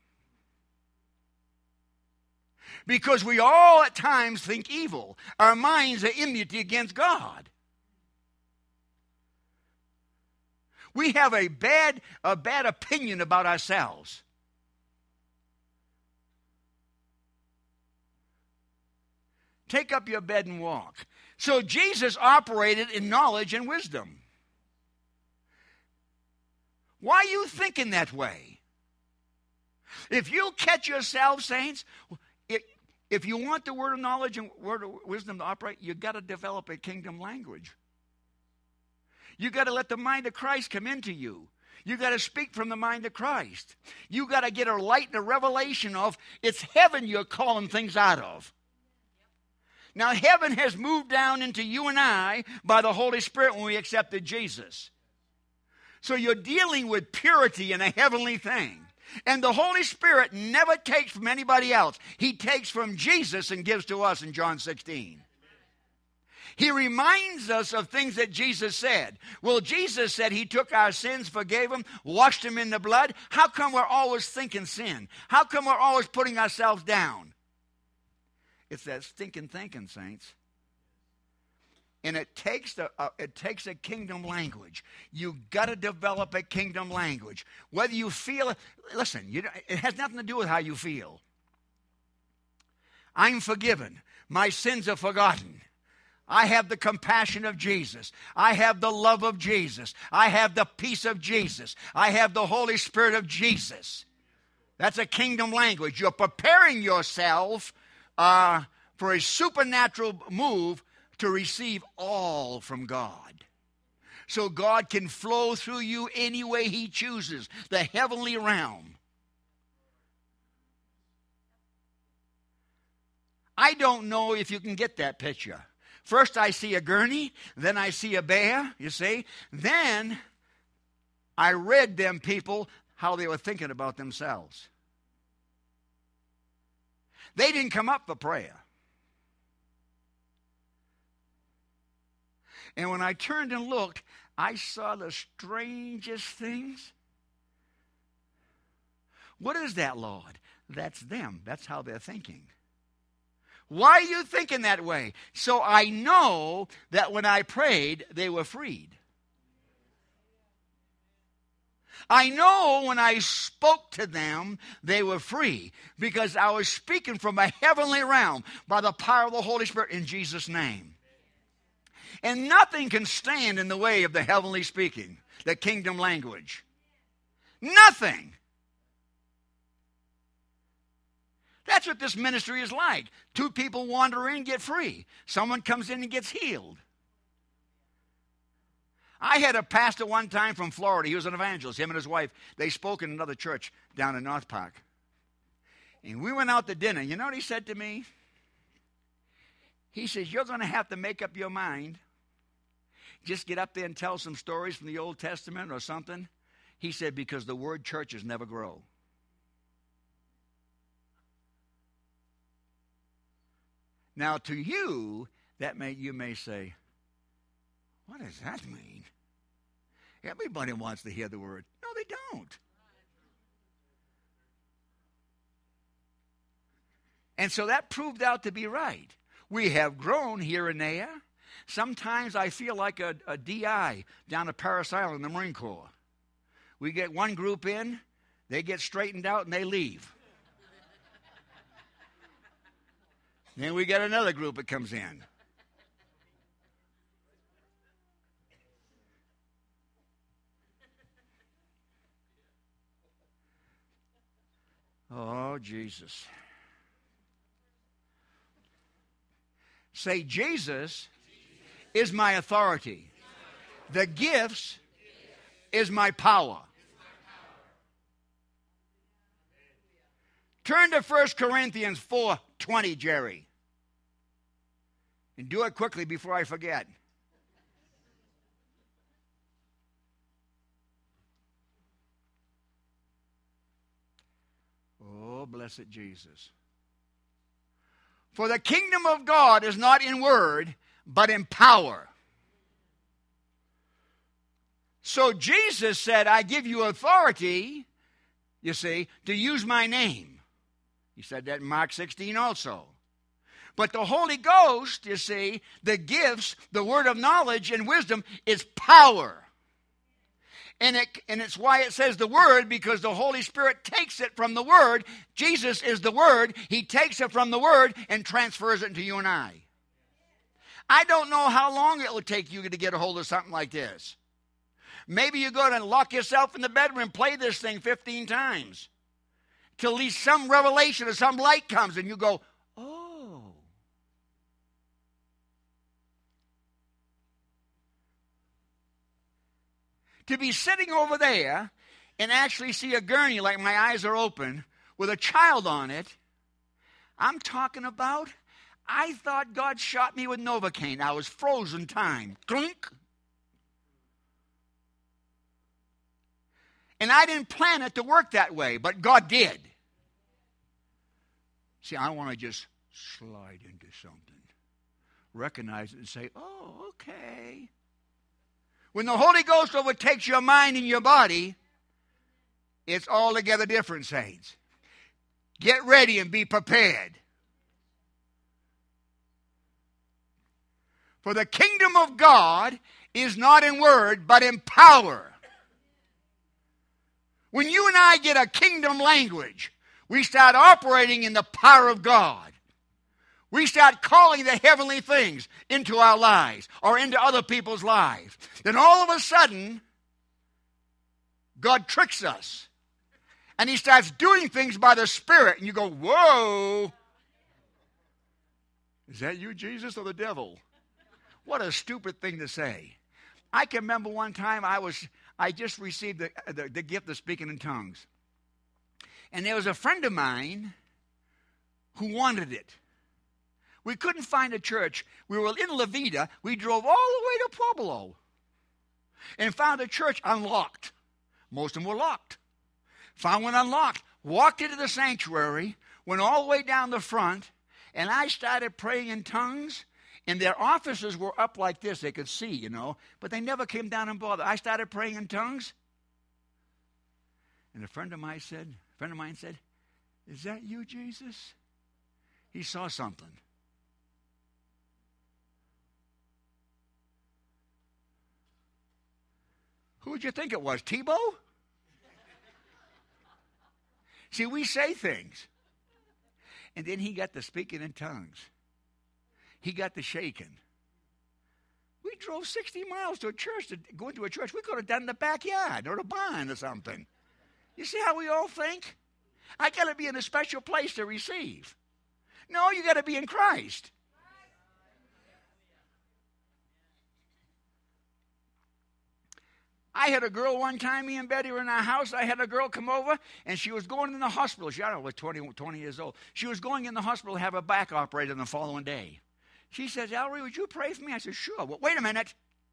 Because we all at times think evil. Our minds are enmity against God. We have a bad, a bad opinion about ourselves. Take up your bed and walk. So Jesus operated in knowledge and wisdom. Why are you thinking that way? If you'll catch yourself, saints, it, if you want the word of knowledge and word of wisdom to operate, you've got to develop a kingdom language. You've got to let the mind of Christ come into you. You've got to speak from the mind of Christ. You've got to get a light and a revelation of it's heaven you're calling things out of. Now, heaven has moved down into you and I by the Holy Spirit when we accepted Jesus. So you're dealing with purity and a heavenly thing. And the Holy Spirit never takes from anybody else. He takes from Jesus and gives to us in John sixteen. He reminds us of things that Jesus said. Well, Jesus said He took our sins, forgave them, washed them in the blood. How come we're always thinking sin? How come we're always putting ourselves down? It's that stinking thinking, saints. And it takes, the, uh, it takes a kingdom language. You've got to develop a kingdom language. Whether you feel it, listen, you, it has nothing to do with how you feel. I'm forgiven. My sins are forgotten. I have the compassion of Jesus. I have the love of Jesus. I have the peace of Jesus. I have the Holy Spirit of Jesus. That's a kingdom language. You're preparing yourself uh, for a supernatural move to receive all from God. So God can flow through you any way He chooses, the heavenly realm. I don't know if you can get that picture. First I see a gurney, then I see a bear, you see. Then I read them people how they were thinking about themselves. They didn't come up for prayer. And when I turned and looked, I saw the strangest things. What is that, Lord? That's them. That's how they're thinking. Why are you thinking that way? So I know that when I prayed, they were freed. I know when I spoke to them, they were free, because I was speaking from a heavenly realm by the power of the Holy Spirit in Jesus' name. And nothing can stand in the way of the heavenly speaking, the kingdom language. Nothing. That's what this ministry is like. Two people wander in, get free. Someone comes in and gets healed. I had a pastor one time from Florida. He was an evangelist, him and his wife. They spoke in another church down in North Park. And we went out to dinner. You know what he said to me? He says, you're going to have to make up your mind. Just get up there and tell some stories from the Old Testament or something. He said, because the word churches never grow. Now, to you, that may you may say, what does that mean? Everybody wants to hear the word. No, they don't. And so that proved out to be right. We have grown here and there. Sometimes I feel like a, a D I down at Parris Island in the Marine Corps. We get one group in, they get straightened out, and they leave. Then we get another group that comes in. Oh, Jesus. Say, Jesus is my authority. The gifts is my power. Turn to First Corinthians four twenty, Jerry. And do it quickly before I forget. Oh, blessed Jesus. For the kingdom of God is not in word, but in power. So Jesus said, I give you authority, you see, to use my name. He said that in Mark sixteen also. But the Holy Ghost, you see, the gifts, the word of knowledge and wisdom is power. And, it, and it's why it says the word, because the Holy Spirit takes it from the word. Jesus is the word. He takes it from the word and transfers it to you and I. I don't know how long it will take you to get a hold of something like this. Maybe you go and lock yourself in the bedroom and play this thing fifteen times. Till at least some revelation or some light comes and you go, oh. To be sitting over there and actually see a gurney like my eyes are open with a child on it, I'm talking about, I thought God shot me with Novocaine. I was frozen time. Clink. And I didn't plan it to work that way, but God did. See, I want to just slide into something, recognize it and say, oh, okay. When the Holy Ghost overtakes your mind and your body, it's altogether different, saints. Get ready and be prepared. For the kingdom of God is not in word, but in power. When you and I get a kingdom language, we start operating in the power of God. We start calling the heavenly things into our lives or into other people's lives. Then all of a sudden, God tricks us. And he starts doing things by the Spirit. And you go, whoa. Is that you, Jesus, or the devil? What a stupid thing to say. I can remember one time I was, I just received the, the, the gift of speaking in tongues. And there was a friend of mine who wanted it. We couldn't find a church. We were in Levita. We drove all the way to Pueblo and found a church unlocked. Most of them were locked. Found one unlocked. Walked into the sanctuary, went all the way down the front, and I started praying in tongues. And their offices were up like this. They could see, you know, but they never came down and bothered. I started praying in tongues. And a friend of mine said, a friend of mine said, is that you, Jesus? He saw something. Who would you think it was? Tebow? See, we say things. And then he got to speaking in tongues. He got to shaking. We drove sixty miles to a church, to go into a church. We could have done in the backyard or the barn or something. You see how we all think? I got to be in a special place to receive. No, you got to be in Christ. I had a girl one time, me and Betty were in our house. I had a girl come over, and she was going in the hospital. She, I don't know, was twenty, twenty years old. She was going in the hospital to have her back operated the following day. She says, Ellery, would you pray for me? I said, sure. Well, wait a minute.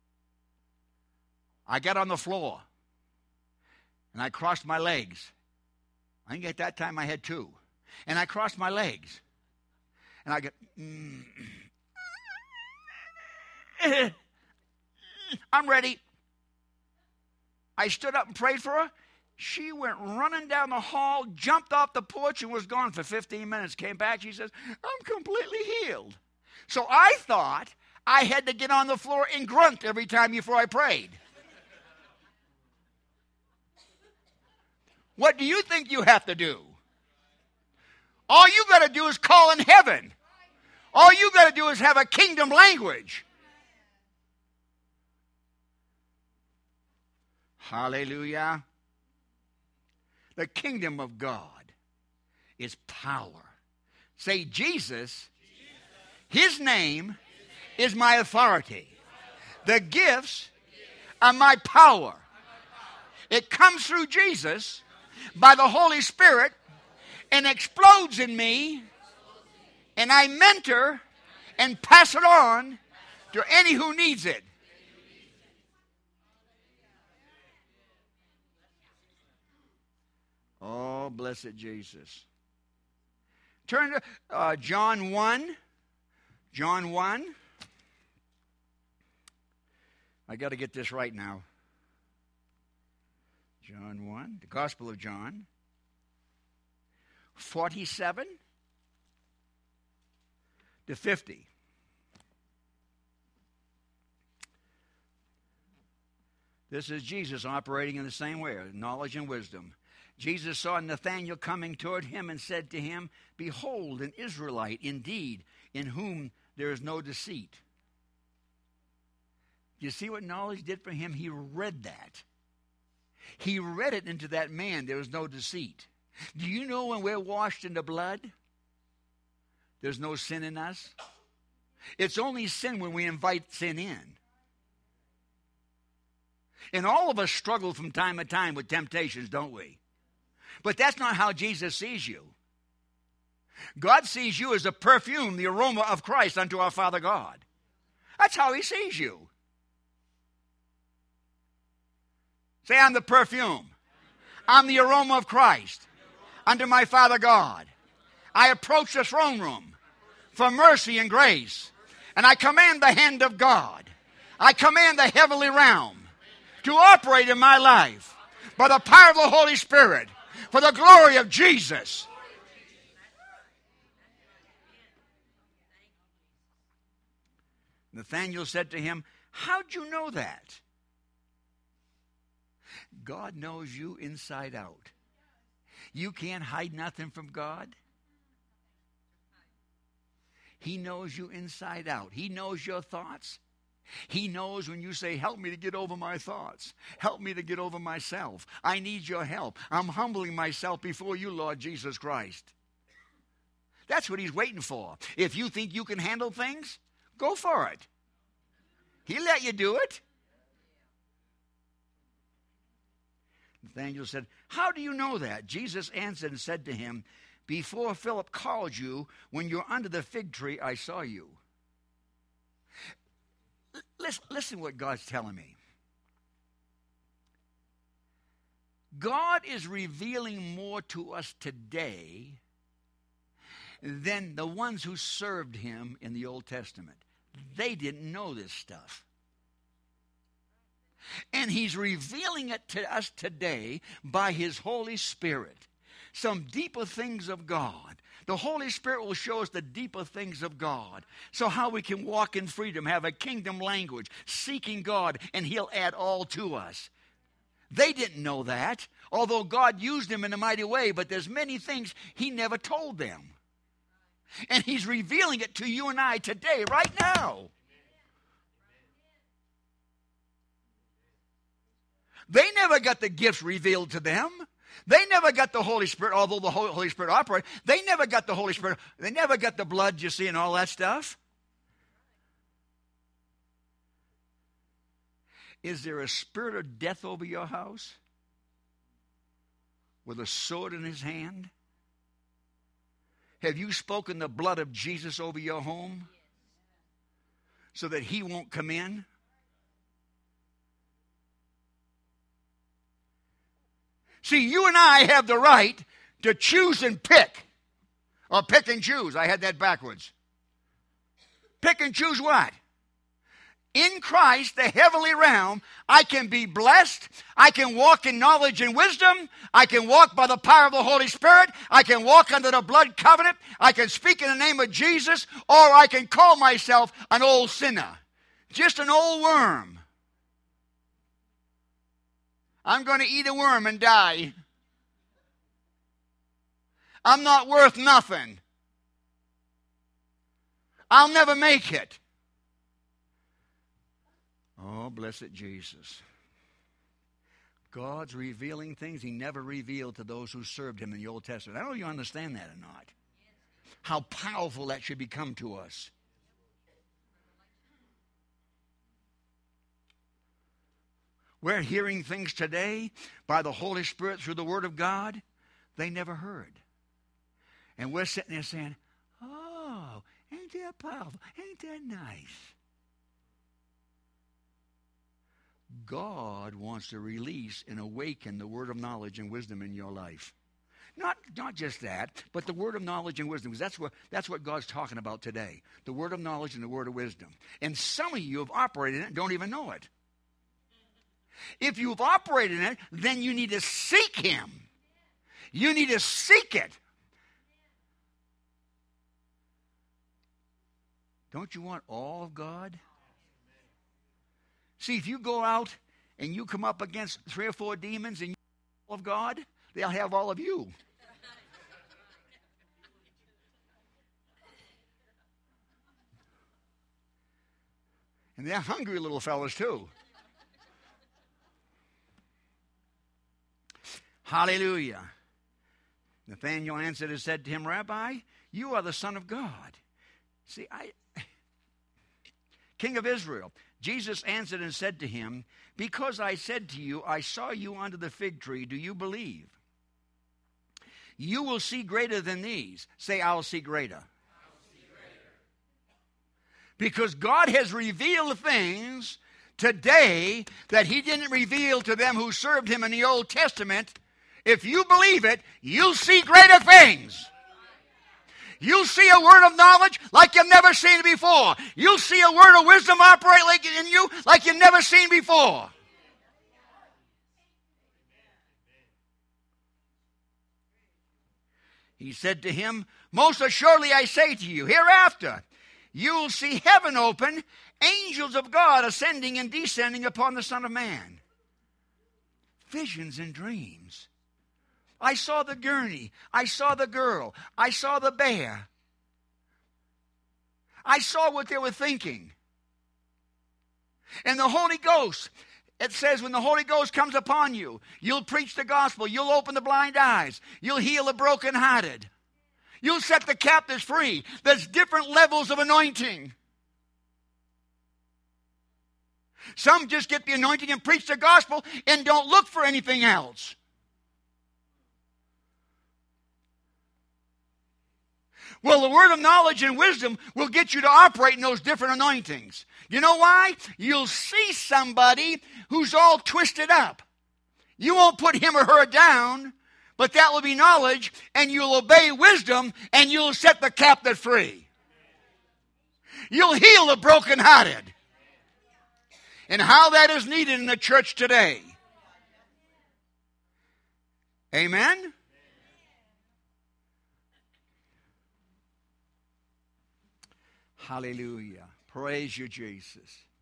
I got on the floor, and I crossed my legs. I think at that time I had two. And I crossed my legs. And I get, mm, I'm ready. I stood up and prayed for her. She went running down the hall, jumped off the porch, and was gone for fifteen minutes. Came back, she says, I'm completely healed. So I thought I had to get on the floor and grunt every time before I prayed. What do you think you have to do? All you got to do is call in heaven. All you got to do is have a kingdom language. Hallelujah. The kingdom of God is power. Say, Jesus, his name is my authority. The gifts are my power. It comes through Jesus by the Holy Spirit and explodes in me, and I mentor and pass it on to any who needs it. Oh, blessed Jesus. Turn to uh, John one. John one. I got to get this right now. John one, the Gospel of John. forty-seven to fifty. This is Jesus operating in the same way, knowledge and wisdom. Jesus saw Nathanael coming toward him and said to him, Behold, an Israelite indeed, in whom there is no deceit. Do you see what knowledge did for him? He read that. He read it into that man. There was no deceit. Do you know when we're washed in the blood, there's no sin in us? It's only sin when we invite sin in. And all of us struggle from time to time with temptations, don't we? But that's not how Jesus sees you. God sees you as a perfume, the aroma of Christ unto our Father God. That's how he sees you. Say, I'm the perfume. I'm the aroma of Christ unto my Father God. I approach the throne room for mercy and grace, and I command the hand of God. I command the heavenly realm to operate in my life by the power of the Holy Spirit for the glory of Jesus. Nathanael said to him, How'd you know that? God knows you inside out. You can't hide nothing from God. He knows you inside out. He knows your thoughts. He knows when you say, help me to get over my thoughts. Help me to get over myself. I need your help. I'm humbling myself before you, Lord Jesus Christ. That's what he's waiting for. If you think you can handle things, go for it. He'll let you do it. Nathanael said, How do you know that? Jesus answered and said to him, Before Philip called you, when you're under the fig tree, I saw you. Listen, listen what God's telling me. God is revealing more to us today than the ones who served him in the Old Testament. They didn't know this stuff. And he's revealing it to us today by his Holy Spirit. Some deeper things of God. The Holy Spirit will show us the deeper things of God. So how we can walk in freedom, have a kingdom language, seeking God, and he'll add all to us. They didn't know that, although God used them in a mighty way, but there's many things he never told them. And he's revealing it to you and I today, right now. They never got the gifts revealed to them. They never got the Holy Spirit, although the Holy Spirit operated. They never got the Holy Spirit. They never got the blood, you see, and all that stuff. Is there a spirit of death over your house? With a sword in his hand? Have you spoken the blood of Jesus over your home? So that he won't come in? See, you and I have the right to choose and pick. Or pick and choose. I had that backwards. Pick and choose what? In Christ, the heavenly realm, I can be blessed. I can walk in knowledge and wisdom. I can walk by the power of the Holy Spirit. I can walk under the blood covenant. I can speak in the name of Jesus. Or I can call myself an old sinner. Just an old worm. I'm going to eat a worm and die. I'm not worth nothing. I'll never make it. Oh, blessed Jesus. God's revealing things he never revealed to those who served him in the Old Testament. I don't know if you understand that or not. How powerful that should become to us. We're hearing things today by the Holy Spirit through the Word of God they never heard. And we're sitting there saying, oh, ain't that powerful? Ain't that nice? God wants to release and awaken the word of knowledge and wisdom in your life. Not, not just that, but the word of knowledge and wisdom, because that's what, that's what God's talking about today. The word of knowledge and the word of wisdom. And some of you have operated in it and don't even know it. If you've operated in it, then you need to seek him. You need to seek it. Don't you want all of God? See, if you go out and you come up against three or four demons and you have all of God, they'll have all of you. And they're hungry little fellas too. Hallelujah. Nathanael answered and said to him, Rabbi, you are the Son of God. See, I, King of Israel. Jesus answered and said to him, because I said to you, I saw you under the fig tree, do you believe? You will see greater than these. Say, I'll see greater. I'll see greater. Because God has revealed things today that he didn't reveal to them who served him in the Old Testament. If you believe it, you'll see greater things. You'll see a word of knowledge like you've never seen it before. You'll see a word of wisdom operate like in you like you've never seen before. He said to him, most assuredly I say to you, hereafter you will see heaven open, angels of God ascending and descending upon the Son of Man. Visions and dreams. I saw the gurney. I saw the girl. I saw the bear. I saw what they were thinking. And the Holy Ghost, it says when the Holy Ghost comes upon you, you'll preach the gospel. You'll open the blind eyes. You'll heal the brokenhearted. You'll set the captives free. There's different levels of anointing. Some just get the anointing and preach the gospel and don't look for anything else. Well, the word of knowledge and wisdom will get you to operate in those different anointings. You know why? You'll see somebody who's all twisted up. You won't put him or her down, but that will be knowledge, and you'll obey wisdom, and you'll set the captive free. You'll heal the brokenhearted. And how that is needed in the church today. Amen? Hallelujah. Praise you, Jesus.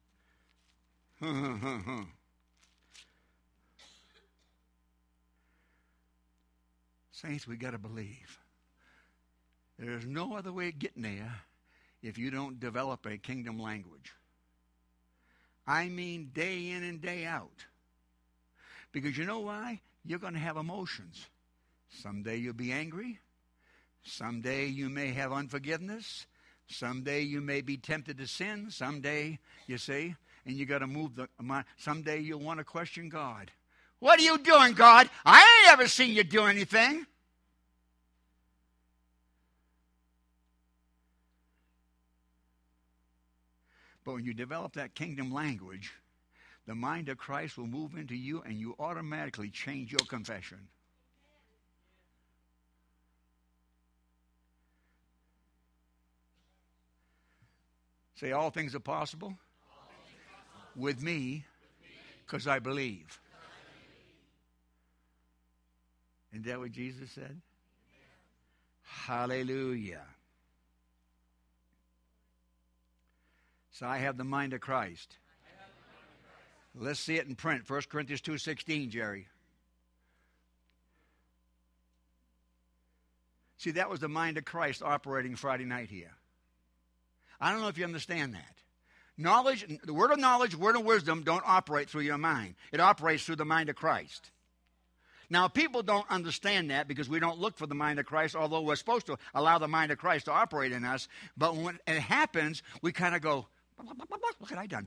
Saints, we got to believe. There's no other way of getting there if you don't develop a kingdom language. I mean day in and day out. Because you know why? You're going to have emotions. Someday you'll be angry. Someday you may have unforgiveness. Someday you may be tempted to sin. Someday, you see. And you got to move the mind. Someday you'll want to question God. What are you doing, God? I ain't ever seen you do anything. But when you develop that kingdom language, the mind of Christ will move into you and you automatically change your confession. Say, all things are possible, all things are possible. With me, because I believe. Isn't that what Jesus said? Amen. Hallelujah. So I have the mind of Christ. Let's see it in print. First Corinthians two sixteen, Jerry. See, that was the mind of Christ operating Friday night here. I don't know if you understand that. Knowledge, the word of knowledge, word of wisdom don't operate through your mind. It operates through the mind of Christ. Now, people don't understand that because we don't look for the mind of Christ, although we're supposed to allow the mind of Christ to operate in us. But when it happens, we kind of go, look what I done.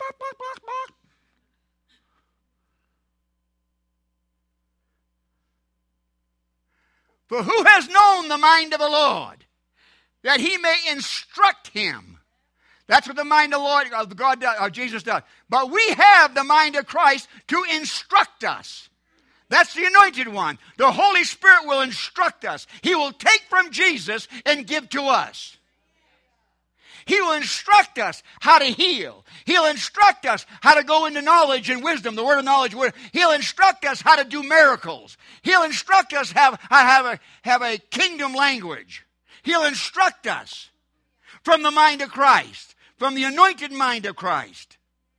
For who has known the mind of the Lord, that he may instruct him? That's what the mind of the Lord, of God, does, or Jesus does. But we have the mind of Christ to instruct us. That's the anointed one. The Holy Spirit will instruct us. He will take from Jesus and give to us. He will instruct us how to heal. He'll instruct us how to go into knowledge and wisdom, the word of knowledge. He'll instruct us how to do miracles. He'll instruct us how to have a, have a kingdom language. He'll instruct us from the mind of Christ, from the anointed mind of Christ.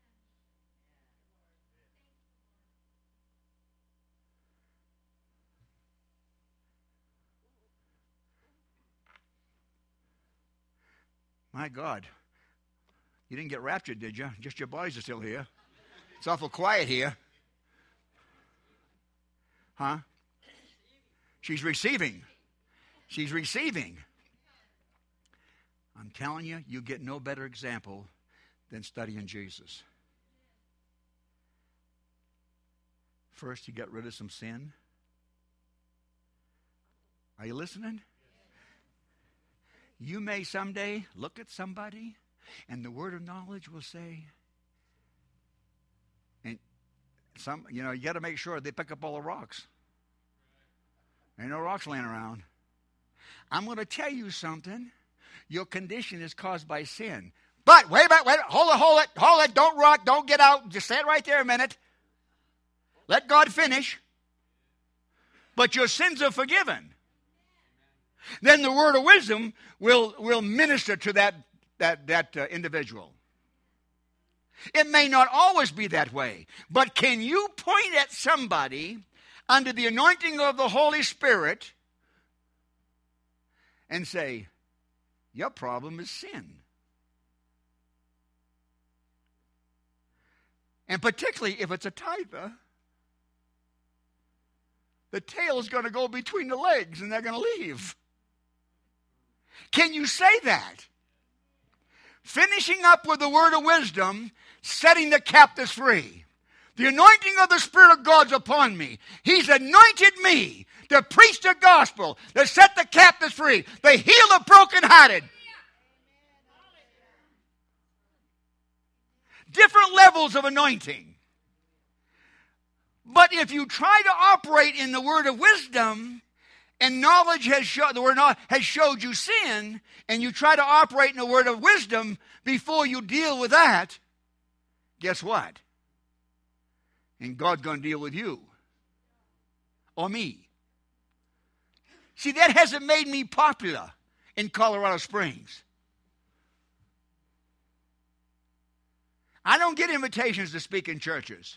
My God, you didn't get raptured, did you? Just your bodies are still here. It's awful quiet here. Huh? She's receiving. She's receiving. I'm telling you, you get no better example than studying Jesus. First, you get rid of some sin. Are you listening? You may someday look at somebody and the word of knowledge will say, and some, you know, you got to make sure they pick up all the rocks. There ain't no rocks laying around. I'm going to tell you something. Your condition is caused by sin. But wait a minute, wait, hold it, hold it, hold it. Don't rock, don't get out. Just stand right there a minute. Let God finish. But your sins are forgiven. Then the word of wisdom will, will minister to that, that, that uh, individual. It may not always be that way, but can you point at somebody under the anointing of the Holy Spirit and say, your problem is sin? And particularly if it's a tither, the tail is going to go between the legs and they're going to leave. Can you say that? Finishing up with the word of wisdom, setting the captives free. The anointing of the Spirit of God's upon me. He's anointed me to preach the gospel, to set the captives free, to heal the brokenhearted. Different levels of anointing. But if you try to operate in the word of wisdom, and knowledge has showed the word has showed you sin, and you try to operate in the word of wisdom before you deal with that, guess what? And God's going to deal with you or me. See, that hasn't made me popular in Colorado Springs. I don't get invitations to speak in churches.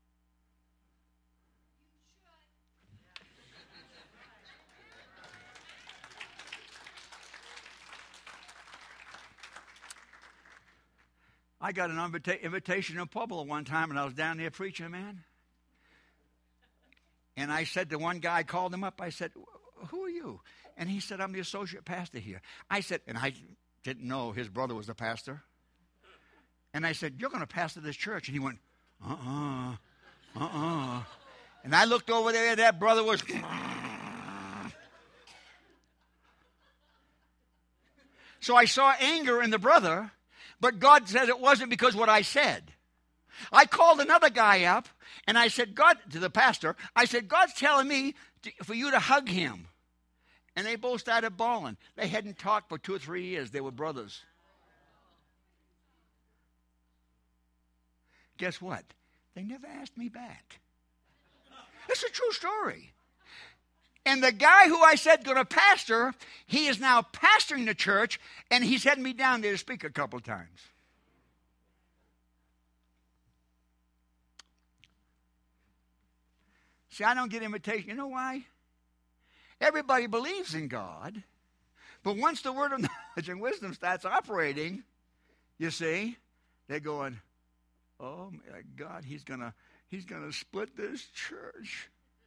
I got an invita- invitation in Pueblo one time, and I was down there preaching, man. And I said to one guy, I called him up, I said, who are you? And he said, I'm the associate pastor here. I said, and I didn't know his brother was the pastor. And I said, you're going to pastor this church. And he went, uh-uh, uh-uh. And I looked over there, that brother was... So I saw anger in the brother, but God said it wasn't because what I said. I called another guy up, and I said, God, to the pastor, I said, God's telling me to, for you to hug him. And they both started bawling. They hadn't talked for two or three years. They were brothers. Guess what? They never asked me back. It's a true story. And the guy who I said going to pastor, he is now pastoring the church, and he's heading me down there to speak a couple of times. See, I don't get invitation. You know why? Everybody believes in God, but once the word of knowledge and wisdom starts operating, you see, they're going, oh my God, he's gonna he's gonna split this church.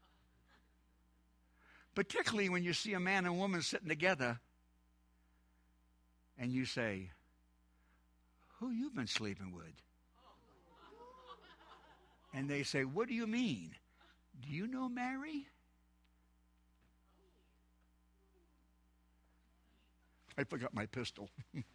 Particularly when you see a man and woman sitting together and you say, who you been sleeping with? And they say, what do you mean? Do you know Mary? I forgot my pistol.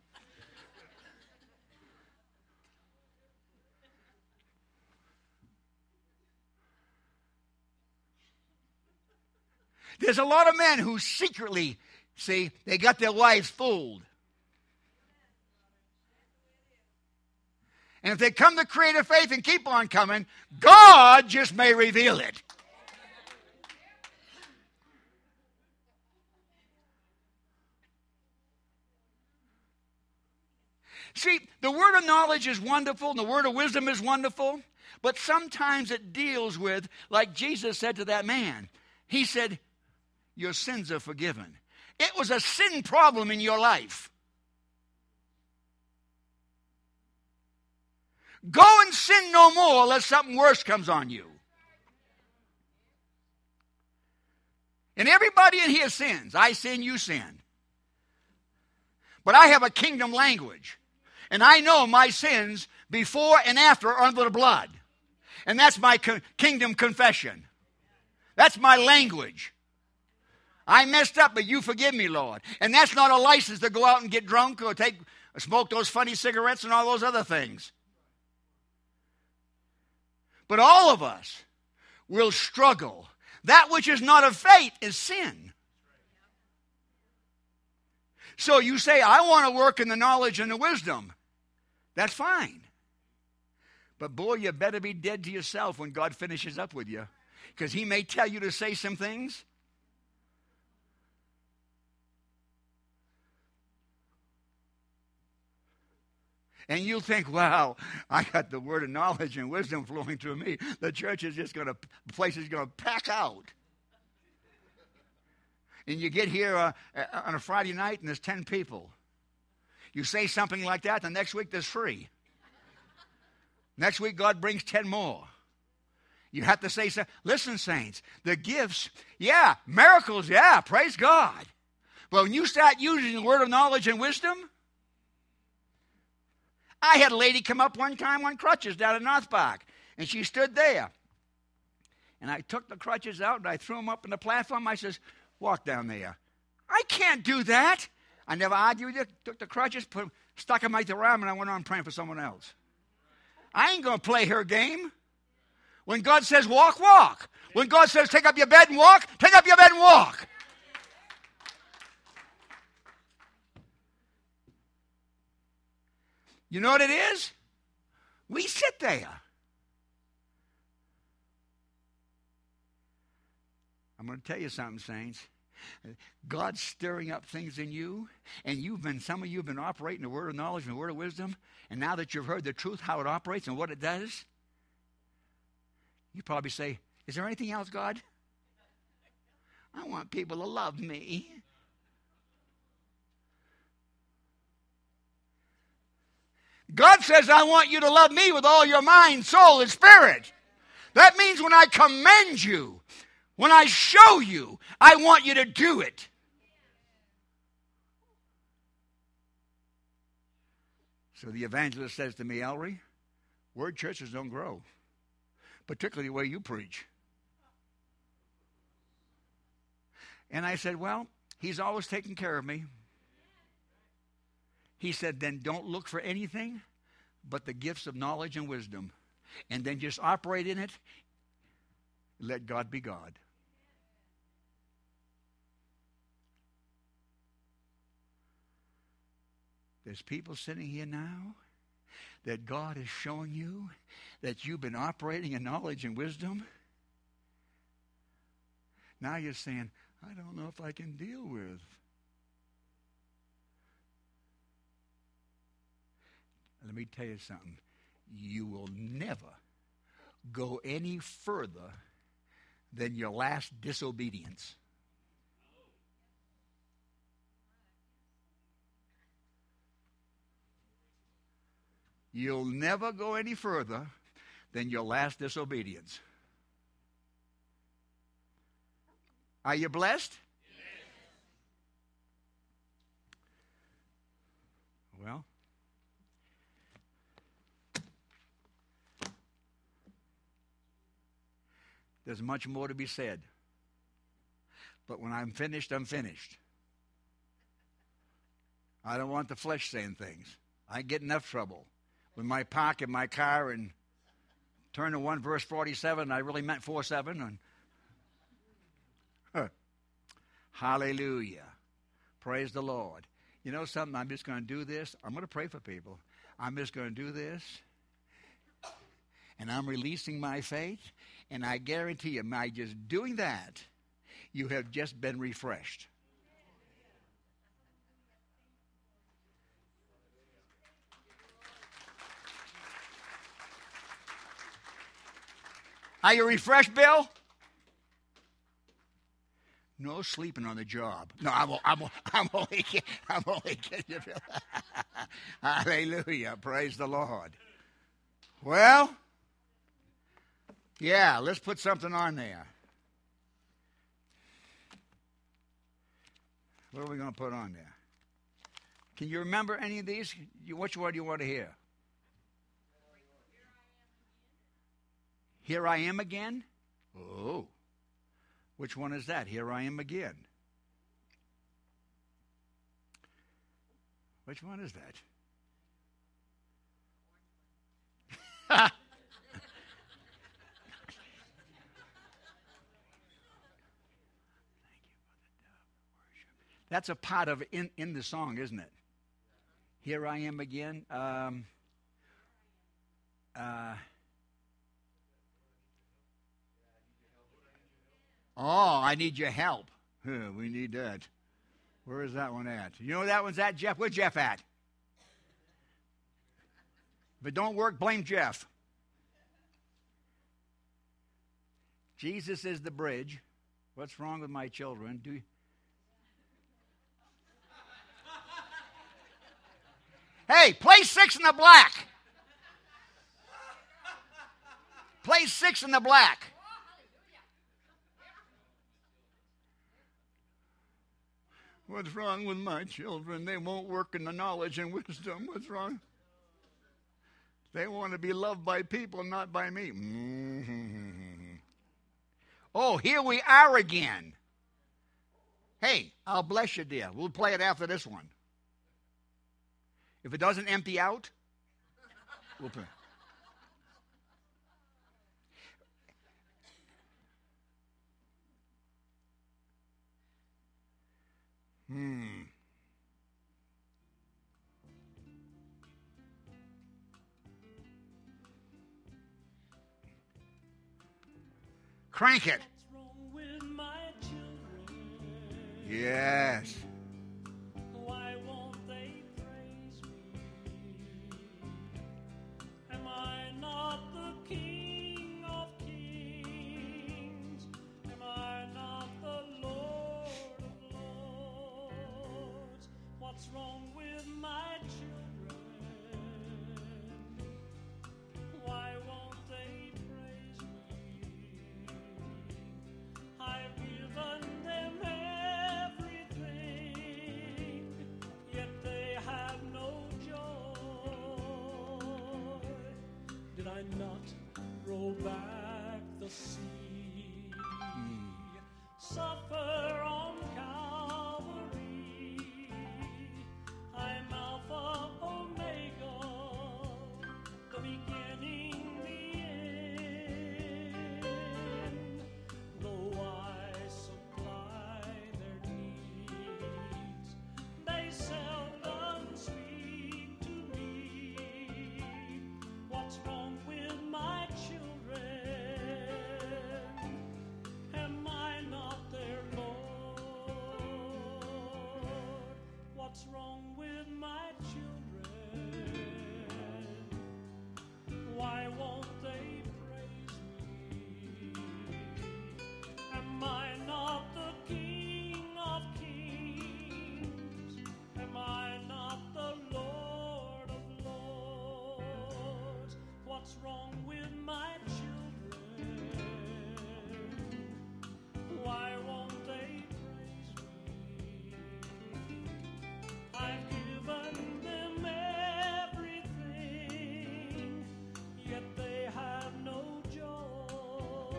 There's a lot of men who secretly, see, they got their wives fooled. And if they come to creative faith and keep on coming, God just may reveal it. See, the word of knowledge is wonderful, and the word of wisdom is wonderful, but sometimes it deals with, like Jesus said to that man, he said, your sins are forgiven. It was a sin problem in your life. Go and sin no more unless something worse comes on you. And everybody in here sins. I sin, you sin. But I have a kingdom language. And I know my sins before and after are under the blood. And that's my co- kingdom confession. That's my language. I messed up, but you forgive me, Lord. And that's not a license to go out and get drunk or take smoke those funny cigarettes and all those other things. But all of us will struggle. That which is not of faith is sin. So you say, I want to work in the knowledge and the wisdom. That's fine. But boy, you better be dead to yourself when God finishes up with you. Because he may tell you to say some things. And you'll think, wow, I got the word of knowledge and wisdom flowing through me. The church is just going to, the place is going to pack out. And you get here uh, on a Friday night and there's ten people. You say something like that, the next week there's three. Next week God brings ten more. You have to say, so, listen, saints, the gifts, yeah, miracles, yeah, praise God. But when you start using the word of knowledge and wisdom, I had a lady come up one time on crutches down at North Park, and she stood there. And I took the crutches out, and I threw them up on the platform. I says, walk down there. I can't do that. I never argued with her, took the crutches, put, stuck them right to her arm, and I went on praying for someone else. I ain't going to play her game. When God says walk, walk. When God says take up your bed and walk, take up your bed and walk. You know what it is? We sit there. I'm going to tell you something, saints. God's stirring up things in you, and you've been, some of you have been operating the word of knowledge and the word of wisdom, and now that you've heard the truth, how it operates and what it does, you probably say, is there anything else, God? I want people to love me. God says, I want you to love me with all your mind, soul, and spirit. That means when I commend you, when I show you, I want you to do it. So the evangelist says to me, Ellery, word churches don't grow, particularly the way you preach. And I said, well, he's always taken care of me. He said, then don't look for anything but the gifts of knowledge and wisdom. And then just operate in it. Let God be God. There's people sitting here now that God is showing you that you've been operating in knowledge and wisdom. Now you're saying, I don't know if I can deal with. Let me tell you something. You will never go any further than your last disobedience. You'll never go any further than your last disobedience. Are you blessed? Yes. Well, there's much more to be said. But when I'm finished, I'm finished. I don't want the flesh saying things. I get enough trouble. When I park in my car and turn to one verse forty-seven, I really meant forty-seven. And huh. Hallelujah. Praise the Lord. You know something? I'm just going to do this. I'm going to pray for people. I'm just going to do this. And I'm releasing my faith. And I guarantee you, by just doing that, you have just been refreshed. Are you refreshed, Bill? No sleeping on the job. No, I'm, I'm, I'm only kidding. I'm only kidding you, Bill. Hallelujah. Praise the Lord. Well, yeah, let's put something on there. What are we going to put on there? Can you remember any of these? Which one do you want to hear? Here I am again? Oh. Which one is that? Here I am again. Which one is that? That's a part of in, in the song, isn't it? Here I am again. Um, uh, Oh, I need your help. Huh, we need that. Where is that one at? You know where that one's at, Jeff? Where's Jeff at? If it don't work, blame Jeff. Jesus is the bridge. What's wrong with my children? Do you... Hey, play six in the black. Play six in the black. What's wrong with my children? They won't work in the knowledge and wisdom. What's wrong? They want to be loved by people, not by me. Mm-hmm. Oh, here we are again. Hey, I'll bless you, dear. We'll play it after this one. If it doesn't empty out, we'll play. Hmm. Crank it. Yes. Why won't they praise me? Am I not the King of Kings? Am I not the Lord of Lords? What's wrong with my children? Why won't they praise me? I've given them everything, yet they have no joy. roll back the sea, suffer on Calvary. I'm Alpha, Omega, the beginning, the end. Though I supply their needs, they seldom speak to me. What's wrong with my children? Am I not their Lord? What's wrong with my children? Why won't they praise me? Am I not the King of Kings? Am I not the Lord of Lords? What's wrong with my children? Why won't they praise me? I've given them everything, yet they have no joy.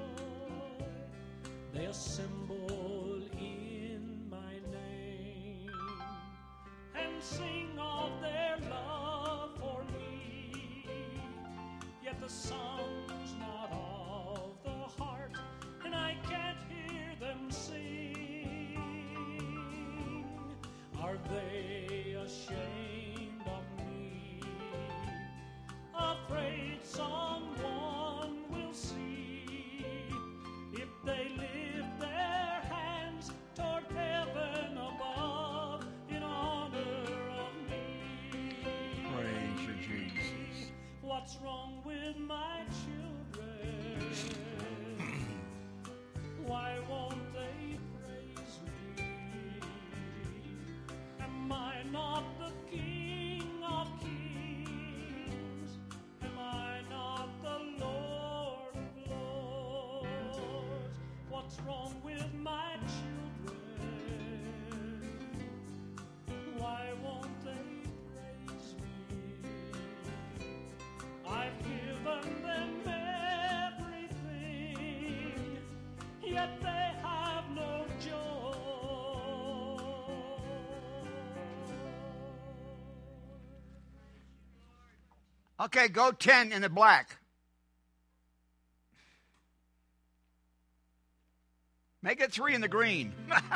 They assemble in my name and sing of their love for me, yet the song's not of the heart, and I can't hear them sing. Are they ashamed of me, afraid someone will see, if they lift their hands toward heaven above in honor of me? Praise you, Jesus. What's wrong with my children? Why won't they praise me? Am I not the King of Kings? Am I not the Lord of Lords? What's wrong with my children? Why won't they praise me? I've given them everything, yet they have no joy. Okay, go ten in the black. Make it three in the green.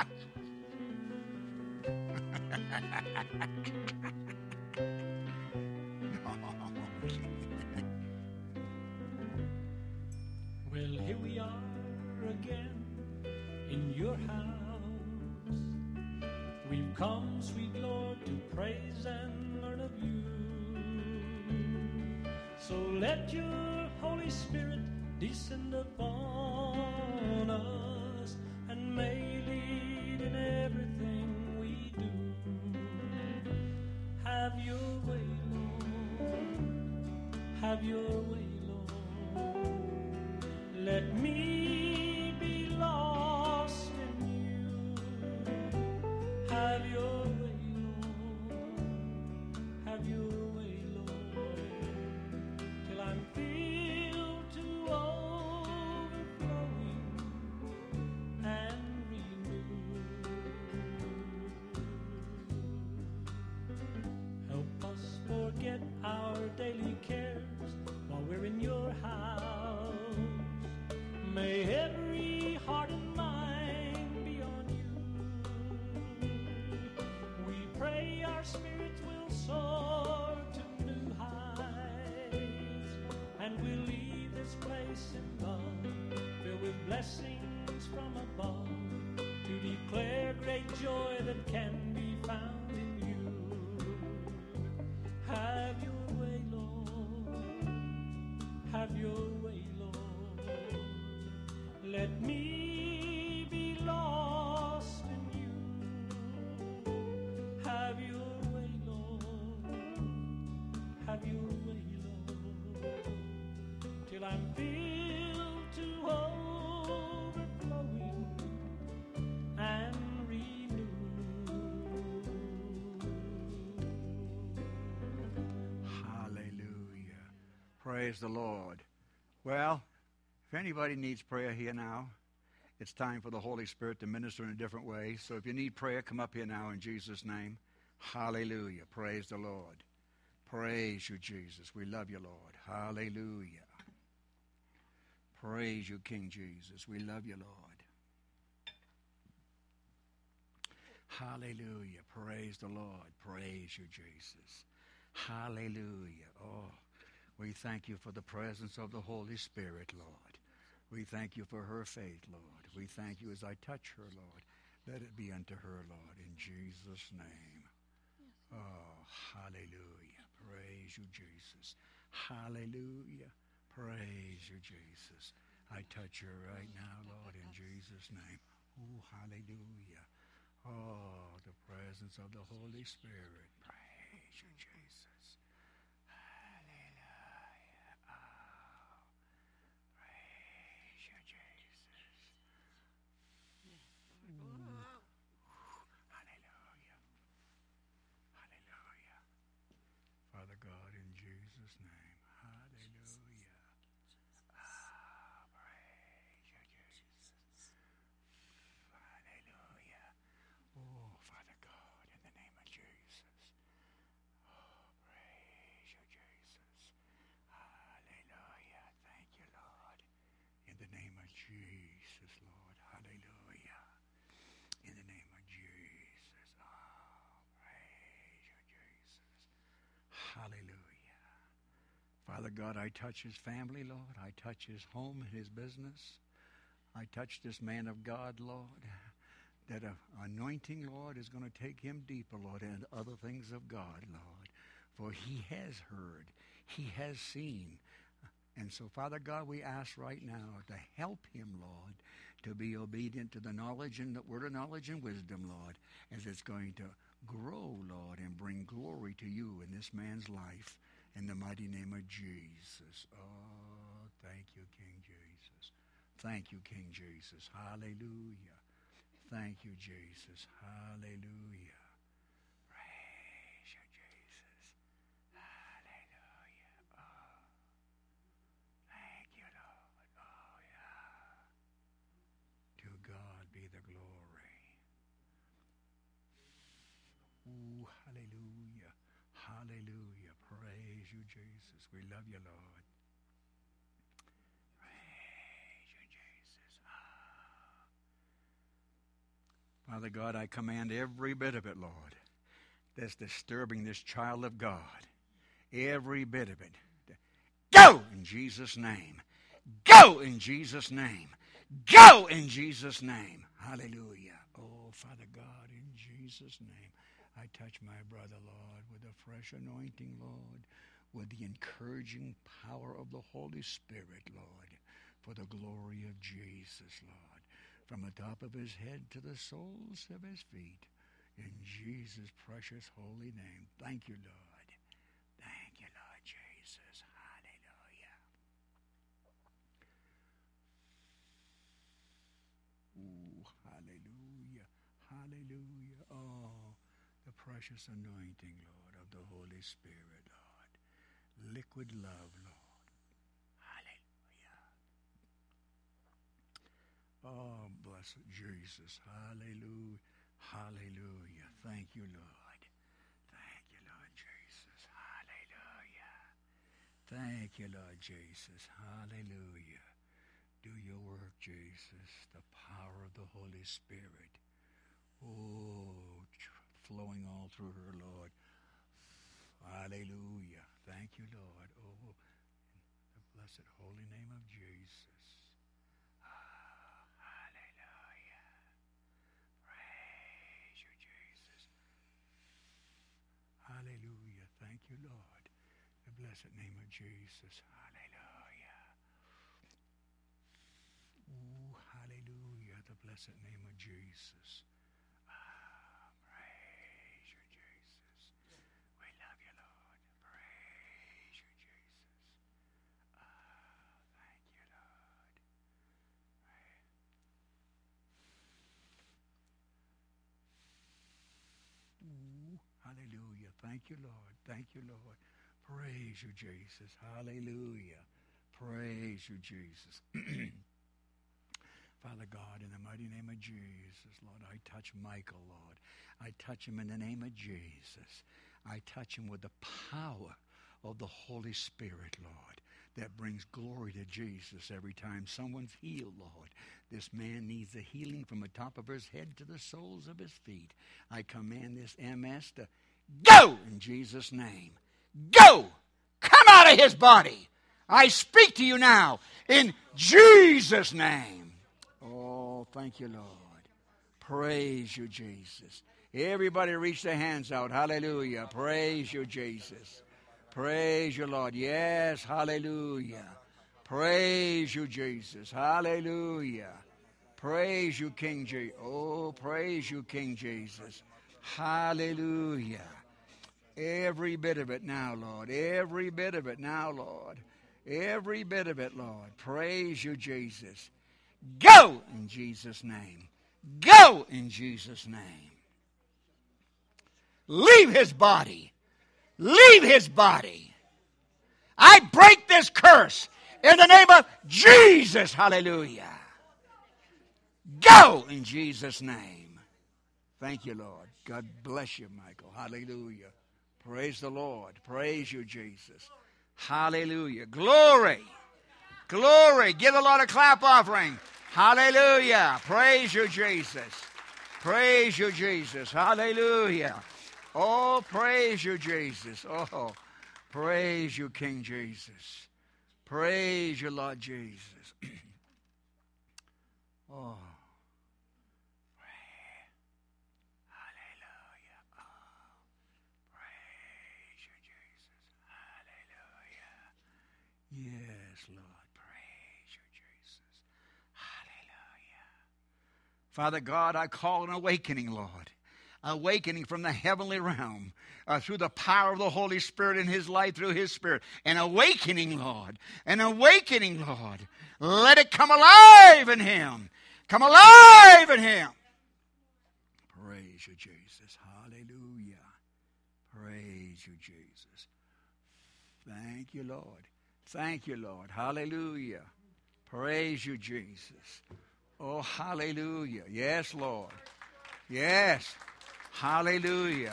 Well, here we are again in your house. We've come, sweet Lord, to praise and learn of you. So let your Holy Spirit descend upon us and may lead in everything we do. Have your way, Lord. Have your way, Lord. Let me be lost in you. Have your way, Lord. Have your way, Lord. Till I'm filled to overflowing and renewed. Help us forget our daily cares while we're in your house. May every heart and mind be on you. We pray our spirits will soar to new heights, and we'll leave this place in love, filled with blessings from above, to declare great joy that can be found in you. Have your way, Lord. Have your way, Lord. Let me be lost in you. Have your way, Lord. Have your way, Lord. Till I'm filled to overflowing and renewed. Hallelujah. Praise the Lord. Well, if anybody needs prayer here now, it's time for the Holy Spirit to minister in a different way. So if you need prayer, come up here now in Jesus' name. Hallelujah. Praise the Lord. Praise you, Jesus. We love you, Lord. Hallelujah. Praise you, King Jesus. We love you, Lord. Hallelujah. Praise the Lord. Praise you, Jesus. Hallelujah. Oh, we thank you for the presence of the Holy Spirit, Lord. We thank you for her faith, Lord. We thank you as I touch her, Lord. Let it be unto her, Lord, in Jesus' name. Oh, hallelujah. Praise you, Jesus. Hallelujah. Praise you, Jesus. I touch her right now, Lord, in Jesus' name. Oh, hallelujah. Oh, the presence of the Holy Spirit. Praise you, Jesus. Hallelujah. Oh, praise you, Jesus. Ooh. Hallelujah. Hallelujah. Father God, in Jesus' name. Hallelujah. Ah, praise you, Jesus. Hallelujah. Oh, Father God, in the name of Jesus. Oh, praise you, Jesus. Hallelujah. Thank you, Lord. In the name of Jesus, Lord. Hallelujah. In the name of Jesus. Oh, praise you, Jesus. Hallelujah. Father God, I touch his family, Lord. I touch his home and his business. I touch this man of God, Lord. That a anointing, Lord, is going to take him deeper, Lord, into other things of God, Lord. For he has heard. He has seen. And so, Father God, we ask right now to help him, Lord, to be obedient to the knowledge and the word of knowledge and wisdom, Lord, as it's going to grow, Lord, and bring glory to you in this man's life. In the mighty name of Jesus. Oh, thank you, King Jesus. Thank you, King Jesus. Hallelujah. Thank you, Jesus. Hallelujah. Praise you, Jesus. Hallelujah. Oh, thank you, Lord. Oh, yeah. To God be the glory. Ooh, hallelujah. Hallelujah. Praise you, Jesus. We love you, Lord. Praise you, Jesus. Ah. Father God, I command every bit of it, Lord, that's disturbing this child of God. Every bit of it. Go in Jesus' name. Go in Jesus' name. Go in Jesus' name. Hallelujah. Oh, Father God, in Jesus' name, I touch my brother, Lord, with a fresh anointing, Lord, with the encouraging power of the Holy Spirit, Lord, for the glory of Jesus, Lord, from the top of his head to the soles of his feet, in Jesus' precious holy name. Thank you, Lord. Thank you, Lord Jesus. Hallelujah. Ooh, hallelujah. Hallelujah. Oh, the precious anointing, Lord, of the Holy Spirit, Lord. Liquid love, Lord. Hallelujah. Oh, blessed Jesus. Hallelujah. Hallelujah. Thank you, Lord. Thank you, Lord Jesus. Hallelujah. Thank you, Lord Jesus. Hallelujah. Do your work, Jesus. The power of the Holy Spirit. Oh, flowing all through her, Lord. Hallelujah. Thank you, Lord. Oh, in the blessed holy name of Jesus. Oh, hallelujah. Praise you, Jesus. Hallelujah. Thank you, Lord. The blessed name of Jesus. Hallelujah. Ooh, hallelujah. The blessed name of Jesus. Ah, praise you, Jesus. We love you, Lord. Praise you, Jesus. Ah, thank you, Lord. Praise. Ooh, hallelujah. Thank you, Lord. Thank you, Lord. Praise you, Jesus. Hallelujah. Praise you, Jesus. Father God, in the mighty name of Jesus, Lord, I touch Michael, Lord. I touch him in the name of Jesus. I touch him with the power of the Holy Spirit, Lord, that brings glory to Jesus every time someone's healed, Lord. This man needs a healing from the top of his head to the soles of his feet. I command this M S to go in Jesus' name. Go! Come out of his body! I speak to you now in Jesus' name. Oh, thank you, Lord. Praise you, Jesus. Everybody reach their hands out. Hallelujah. Praise you, Jesus. Praise you, Lord. Yes, hallelujah. Praise you, Jesus. Hallelujah. Praise you, King Jesus. Oh, praise you, King Jesus. Hallelujah. Every bit of it now, Lord. Every bit of it now, Lord. Every bit of it, Lord. Praise you, Jesus. Go in Jesus' name. Go in Jesus' name. Leave his body. Leave his body. I break this curse in the name of Jesus. Hallelujah. Go in Jesus' name. Thank you, Lord. God bless you, Michael. Hallelujah. Praise the Lord. Praise you, Jesus. Hallelujah. Glory. Glory. Give the Lord a clap offering. Hallelujah. Praise you, Jesus. Praise you, Jesus. Hallelujah. Oh, praise you, Jesus. Oh, praise you, King Jesus. Praise you, Lord Jesus. Oh. Hallelujah. Oh, praise you, Jesus. Hallelujah. Yes, Lord. Praise you, Jesus. Hallelujah. Father God, I call an awakening, Lord. Awakening from the heavenly realm uh, through the power of the Holy Spirit in his life, through his Spirit. An awakening, Lord. An awakening, Lord. Let it come alive in him. Come alive in him. Praise you, Jesus. Hallelujah. Praise you, Jesus. Thank you, Lord. Thank you, Lord. Hallelujah. Praise you, Jesus. Oh, hallelujah. Yes, Lord. Yes. Hallelujah.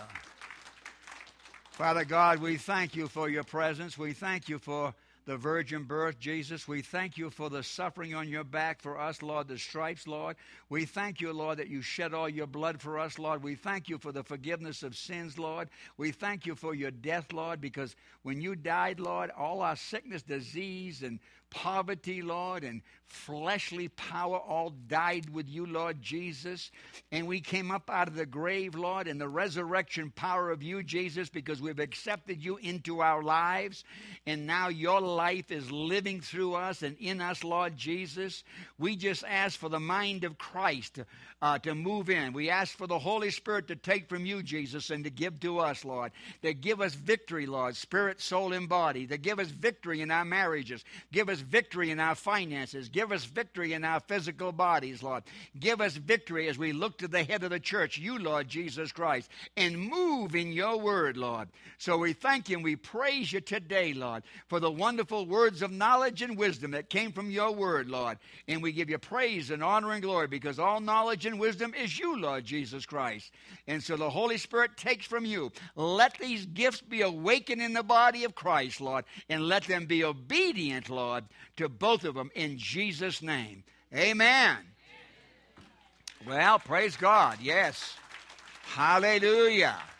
Father God, we thank you for your presence. We thank you for the virgin birth, Jesus. We thank you for the suffering on your back for us, Lord, the stripes, Lord. We thank you, Lord, that you shed all your blood for us, Lord. We thank you for the forgiveness of sins, Lord. We thank you for your death, Lord, because when you died, Lord, all our sickness, disease, and poverty, Lord, and fleshly power all died with you, Lord Jesus. And we came up out of the grave, Lord, in the resurrection power of you, Jesus, because we've accepted you into our lives. And now your life is living through us and in us, Lord Jesus. We just ask for the mind of Christ to, uh, to move in. We ask for the Holy Spirit to take from you, Jesus, and to give to us, Lord. To give us victory, Lord, spirit, soul, and body. To give us victory in our marriages. Give us victory in our finances. Give us victory in our physical bodies, Lord. Give us victory as we look to the head of the church, you, Lord Jesus Christ, and move in your word, Lord. So we thank you and we praise you today, Lord, for the wonderful words of knowledge and wisdom that came from your word, Lord. And we give you praise and honor and glory because all knowledge and wisdom is you, Lord Jesus Christ. And so the Holy Spirit takes from you. Let these gifts be awakened in the body of Christ, Lord, and let them be obedient, Lord, to both of them in Jesus' name. Amen. Well, praise God. Yes. Hallelujah.